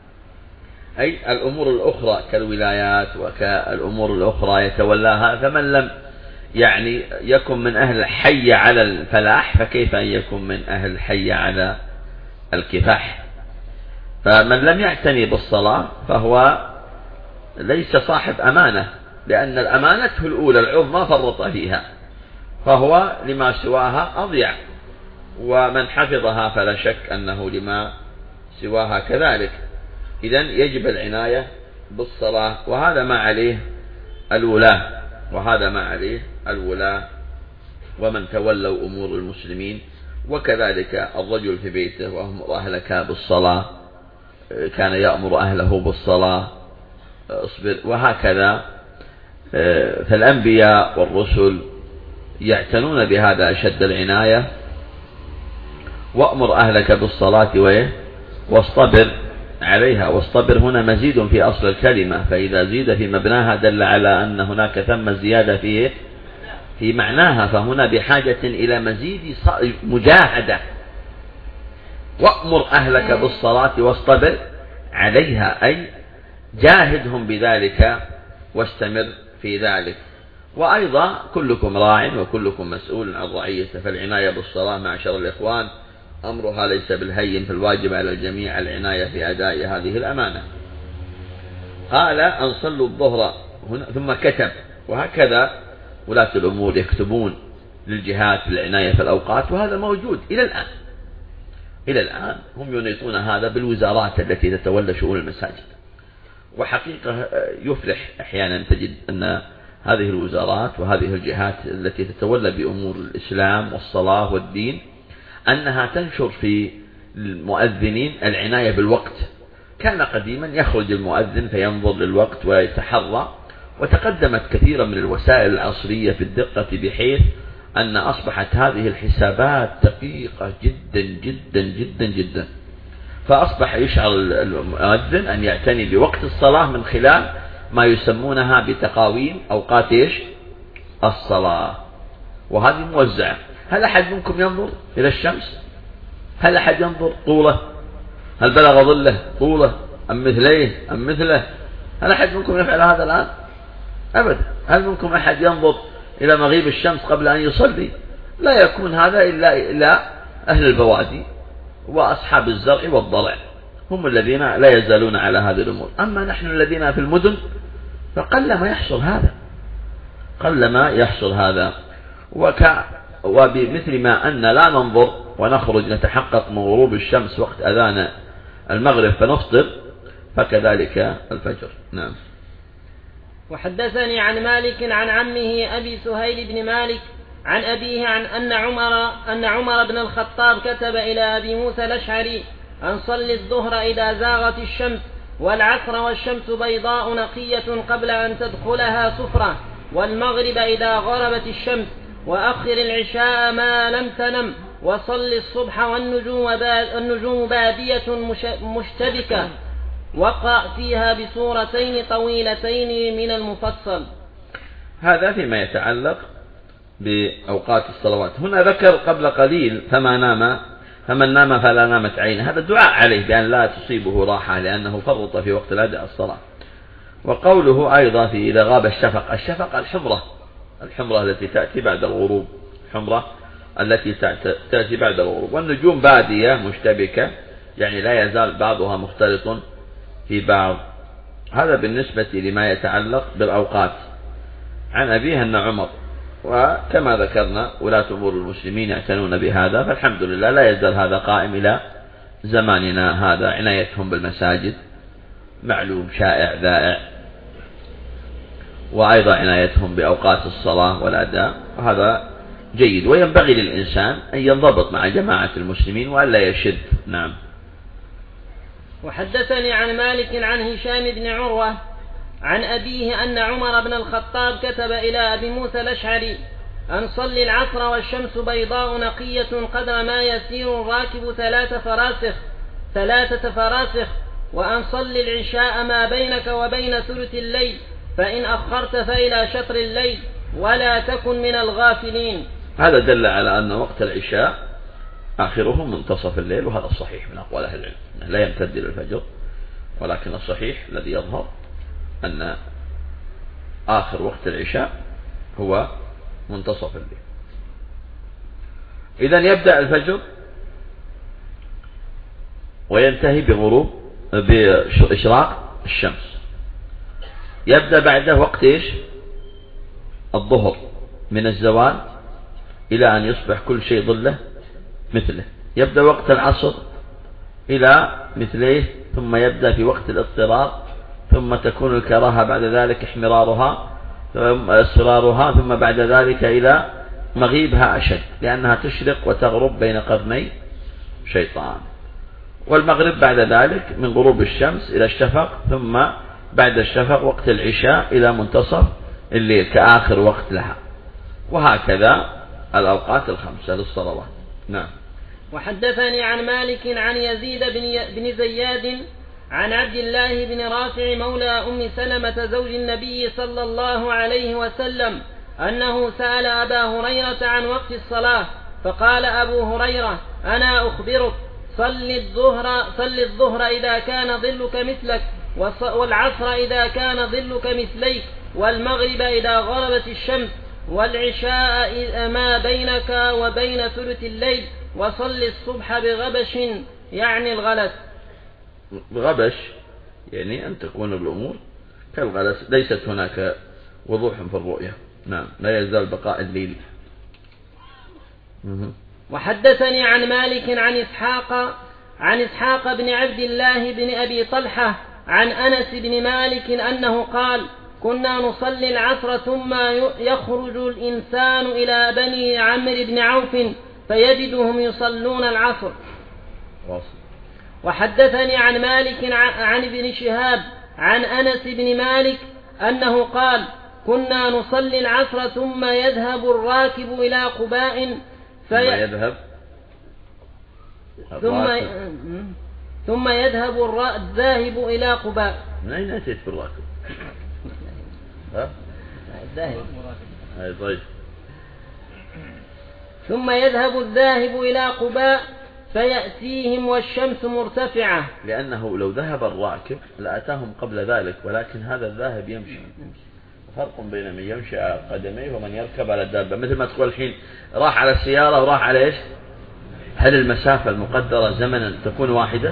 أي الأمور الأخرى كالولايات وكالأمور الأخرى يتولاها. فمن لم يعني يكن من أهل الحي على الفلاح، فكيف أن يكون من أهل الحي على الكفاح؟ فمن لم يعتني بالصلاة فهو ليس صاحب أمانة، لأن الأمانة الأولى العظمى فرط فيها، فهو لما سواها أضيع. ومن حفظها فلا شك أنه لما سواها كذلك. إذن يجب العناية بالصلاة، وهذا ما عليه الولاة وهذا ما عليه الولاة ومن تولوا أمور المسلمين. وكذلك الرجل في بيته وأمر أهلك بالصلاة، كان يأمر أهله بالصلاة، اصبر. وهكذا فالأنبياء والرسل يعتنون بهذا أشد العناية. وأمر أهلك بالصلاة واصطبر عليها. واصطبر هنا مزيد في أصل الكلمة، فإذا زيد في مبناها دل على أن هناك ثم زيادة في في معناها، فهنا بحاجة إلى مزيد مجاهدة. وأمر أهلك بالصلاة واصطبر عليها، أي جاهدهم بذلك واستمر في ذلك. وأيضا كلكم راع وكلكم مسؤول عن رعيته، فالعناية بالصلاة معشر الإخوان أمرها ليس بالهين، فالواجب على الجميع العناية في أداء هذه الأمانة. قال أن صلوا الظهر هنا، ثم كتب. وهكذا ولاة الأمور يكتبون للجهات بالعناية في الأوقات، وهذا موجود إلى الآن. إلى الآن هم ينيطون هذا بالوزارات التي تتولى شؤون المساجد. وحقيقة يفلح أحيانا تجد أن هذه الوزارات وهذه الجهات التي تتولى بأمور الإسلام والصلاة والدين أنها تنشر في المؤذنين العناية بالوقت. كان قديما يخرج المؤذن فينظر للوقت ويتحرى، وتقدمت كثيرا من الوسائل العصرية في الدقة، بحيث أن أصبحت هذه الحسابات دقيقة جدا جدا جدا جدا. فأصبح يشعر المؤذن أن يعتني بوقت الصلاة من خلال ما يسمونها بتقاويم أوقات إيش؟ الصلاة. وهذه موزعة. هل أحد منكم ينظر إلى الشمس؟ هل أحد ينظر طوله؟ هل بلغ ظله طوله أم مثليه أم مثله؟ هل أحد منكم يفعل هذا الآن؟ أبدا. هل منكم أحد ينظر إلى مغيب الشمس قبل أن يصلي؟ لا يكون هذا إلا إلا أهل البوادي وأصحاب الزرع والضرع، هم الذين لا يزالون على هذه الأمور. أما نحن الذين في المدن فقل ما يحصل هذا، قل ما يحصل هذا. وك وبمثل ما أن لا ننظر ونخرج نتحقق من غروب الشمس وقت أذان المغرب فنفطر، فكذلك الفجر. نعم. وحدثني عن مالك عن عمه أبي سهيل بن مالك عن أبيه عن أن عمر أن عمر بن الخطاب كتب إلى أبي موسى الأشعري أن صل الظهر إذا زاغت الشمس، والعصر والشمس بيضاء نقية قبل أن تدخلها صفرة، والمغرب إذا غربت الشمس، وأخر العشاء ما لم تنم، وصل الصبح والنجوم بادية مشتبكة، وقرأ فيها بسورتين طويلتين من المفصل. هذا فيما يتعلق بأوقات الصلوات. هنا ذكر قبل قليل فما نام فمن نام فلا نامت عينه، هذا الدعاء عليه بأن لا تصيبه راحة لأنه فرط في وقت الأداء الصلاة. وقوله أيضا في إذا غاب الشفق، الشفق الحمرة، الحمرة التي تأتي بعد الغروب، حمرة التي تأتي بعد الغروب. والنجوم بادية مشتبكة، يعني لا يزال بعضها مختلط في بعض. هذا بالنسبة لما يتعلق بالأوقات. عن أبيه أن عمر، وكما ذكرنا ولاة أمور المسلمين يعتنون بهذا، فالحمد لله لا يزال هذا قائم إلى زماننا هذا، عنايتهم بالمساجد معلوم شائع ذائع، وأيضا عنايتهم بأوقات الصلاة والأداء، وهذا جيد. وينبغي للإنسان أن ينضبط مع جماعة المسلمين وألا يشد. نعم. وحدثني عن مالك عن هشام بن عروة عن أبيه أن عمر بن الخطاب كتب إلى أبي موسى الأشعري أن صل العصر والشمس بيضاء نقية قدر ما يسير الراكب ثلاثة فراسخ ثلاثة فراسخ وأن صل العشاء ما بينك وبين ثلث الليل، فإن أخرت فإلى شطر الليل، ولا تكن من الغافلين. هذا دل على أن وقت العشاء آخره منتصف الليل، وهذا الصحيح من أقوال أهل العلم، لا يمتد إلى الفجر، ولكن الصحيح الذي يظهر أن آخر وقت العشاء هو منتصف الليل. إذن يبدأ الفجر وينتهي بغروب بإشراق الشمس. يبدأ بعده وقت إيش؟ الظهر، من الزوال إلى أن يصبح كل شيء ظله مثله. يبدأ وقت العصر إلى مثله، ثم يبدأ في وقت الاضطرار، ثم تكون الكراهة بعد ذلك احمرارها ثم اصفرارها، ثم بعد ذلك إلى مغيبها أشد، لأنها تشرق وتغرب بين قرني شيطان. والمغرب بعد ذلك من غروب الشمس إلى الشفق، ثم بعد الشفق وقت العشاء إلى منتصف الليل كآخر وقت لها. وهكذا الأوقات الخمسة للصلوات. نعم. وحدثني عن مالك عن يزيد بن زياد عن عبد الله بن رافع مولى أم سلمة زوج النبي صلى الله عليه وسلم أنه سأل أبا هريرة عن وقت الصلاة، فقال أبو هريرة: أنا أخبرك، صل الظهر, صل الظهر إذا كان ظلك مثلك، والعصر إذا كان ظلك مثليك، والمغرب إذا غربت الشمس، والعشاء ما بينك وبين ثلث الليل، وصل الصبح بغبش يعني الغلس. بغبش يعني أن تكون الأمور كالغلس، ليست هناك وضوح في الرؤية. نعم، لا يزال بقاء الليل. وحدثني عن مالك عن إسحاق عن إسحاق بن عبد الله بن أبي طلحة عن أنس بن مالك أنه قال: كنا نصلي العصر ثم يخرج الإنسان إلى بني عمرو بن عوف فيجدهم يصلون العصر. وحدثني عن مالك عن ابن شهاب عن أنس بن مالك أنه قال: كنا نصلي العصر ثم يذهب الراكب إلى قباء في... يذهب ثم ثم يذهب الذاهب إلى قباء. من أين أتيت بالراكب؟ ها؟ الذاهب. أي طيب. ثم يذهب الذاهب إلى قباء فيأتيهم والشمس مرتفعة. لأنه لو ذهب الراكب لأتاهم قبل ذلك، ولكن هذا الذاهب يمشي فرق بين من يمشي على قدميه ومن يركب على الدابة. مثل ما تقول الحين راح على السيارة وراح على إيش؟ هل المسافة المقدرة زمنا تكون واحدة؟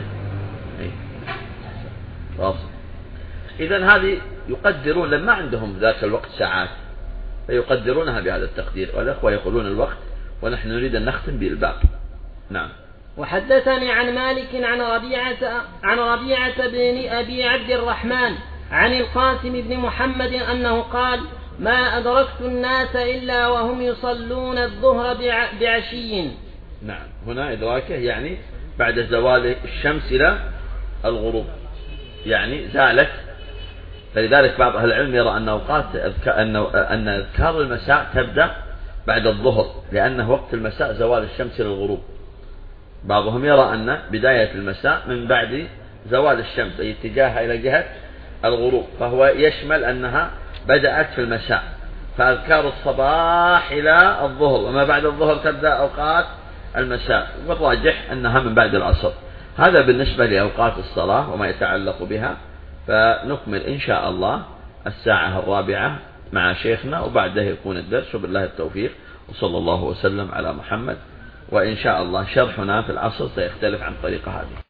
إيه. إذن هذه يقدرون لما عندهم ذاك الوقت ساعات فيقدرونها بهذا التقدير، والأخوة يقولون الوقت ونحن نريد أن نختم بالباب. نعم. وحدثني عن مالك عن ربيعة عن ربيعة بن أبي عبد الرحمن عن القاسم بن محمد أنه قال: ما أدركت الناس إلا وهم يصلون الظهر بعشي. نعم، هنا إدراكه يعني بعد زوال الشمس إلى الغروب، يعني زالت. فلذلك بعض أهل العلم يرى أن أوقات أن أذكار المساء تبدأ بعد الظهر، لأنه وقت المساء زوال الشمس إلى الغروب. بعضهم يرى أن بداية المساء من بعد زوال الشمس، أي اتجاهها إلى جهة الغروب، فهو يشمل أنها بدأت في المساء. فأذكار الصباح إلى الظهر، وما بعد الظهر تبدأ أوقات المساء، والراجح أنها من بعد العصر. هذا بالنسبة لأوقات الصلاة وما يتعلق بها. فنكمل إن شاء الله الساعة الرابعة مع شيخنا، وبعده يكون الدرس، وبالله التوفيق، وصلى الله وسلم على محمد. وإن شاء الله شرحنا في العصر سيختلف عن طريقة هذه.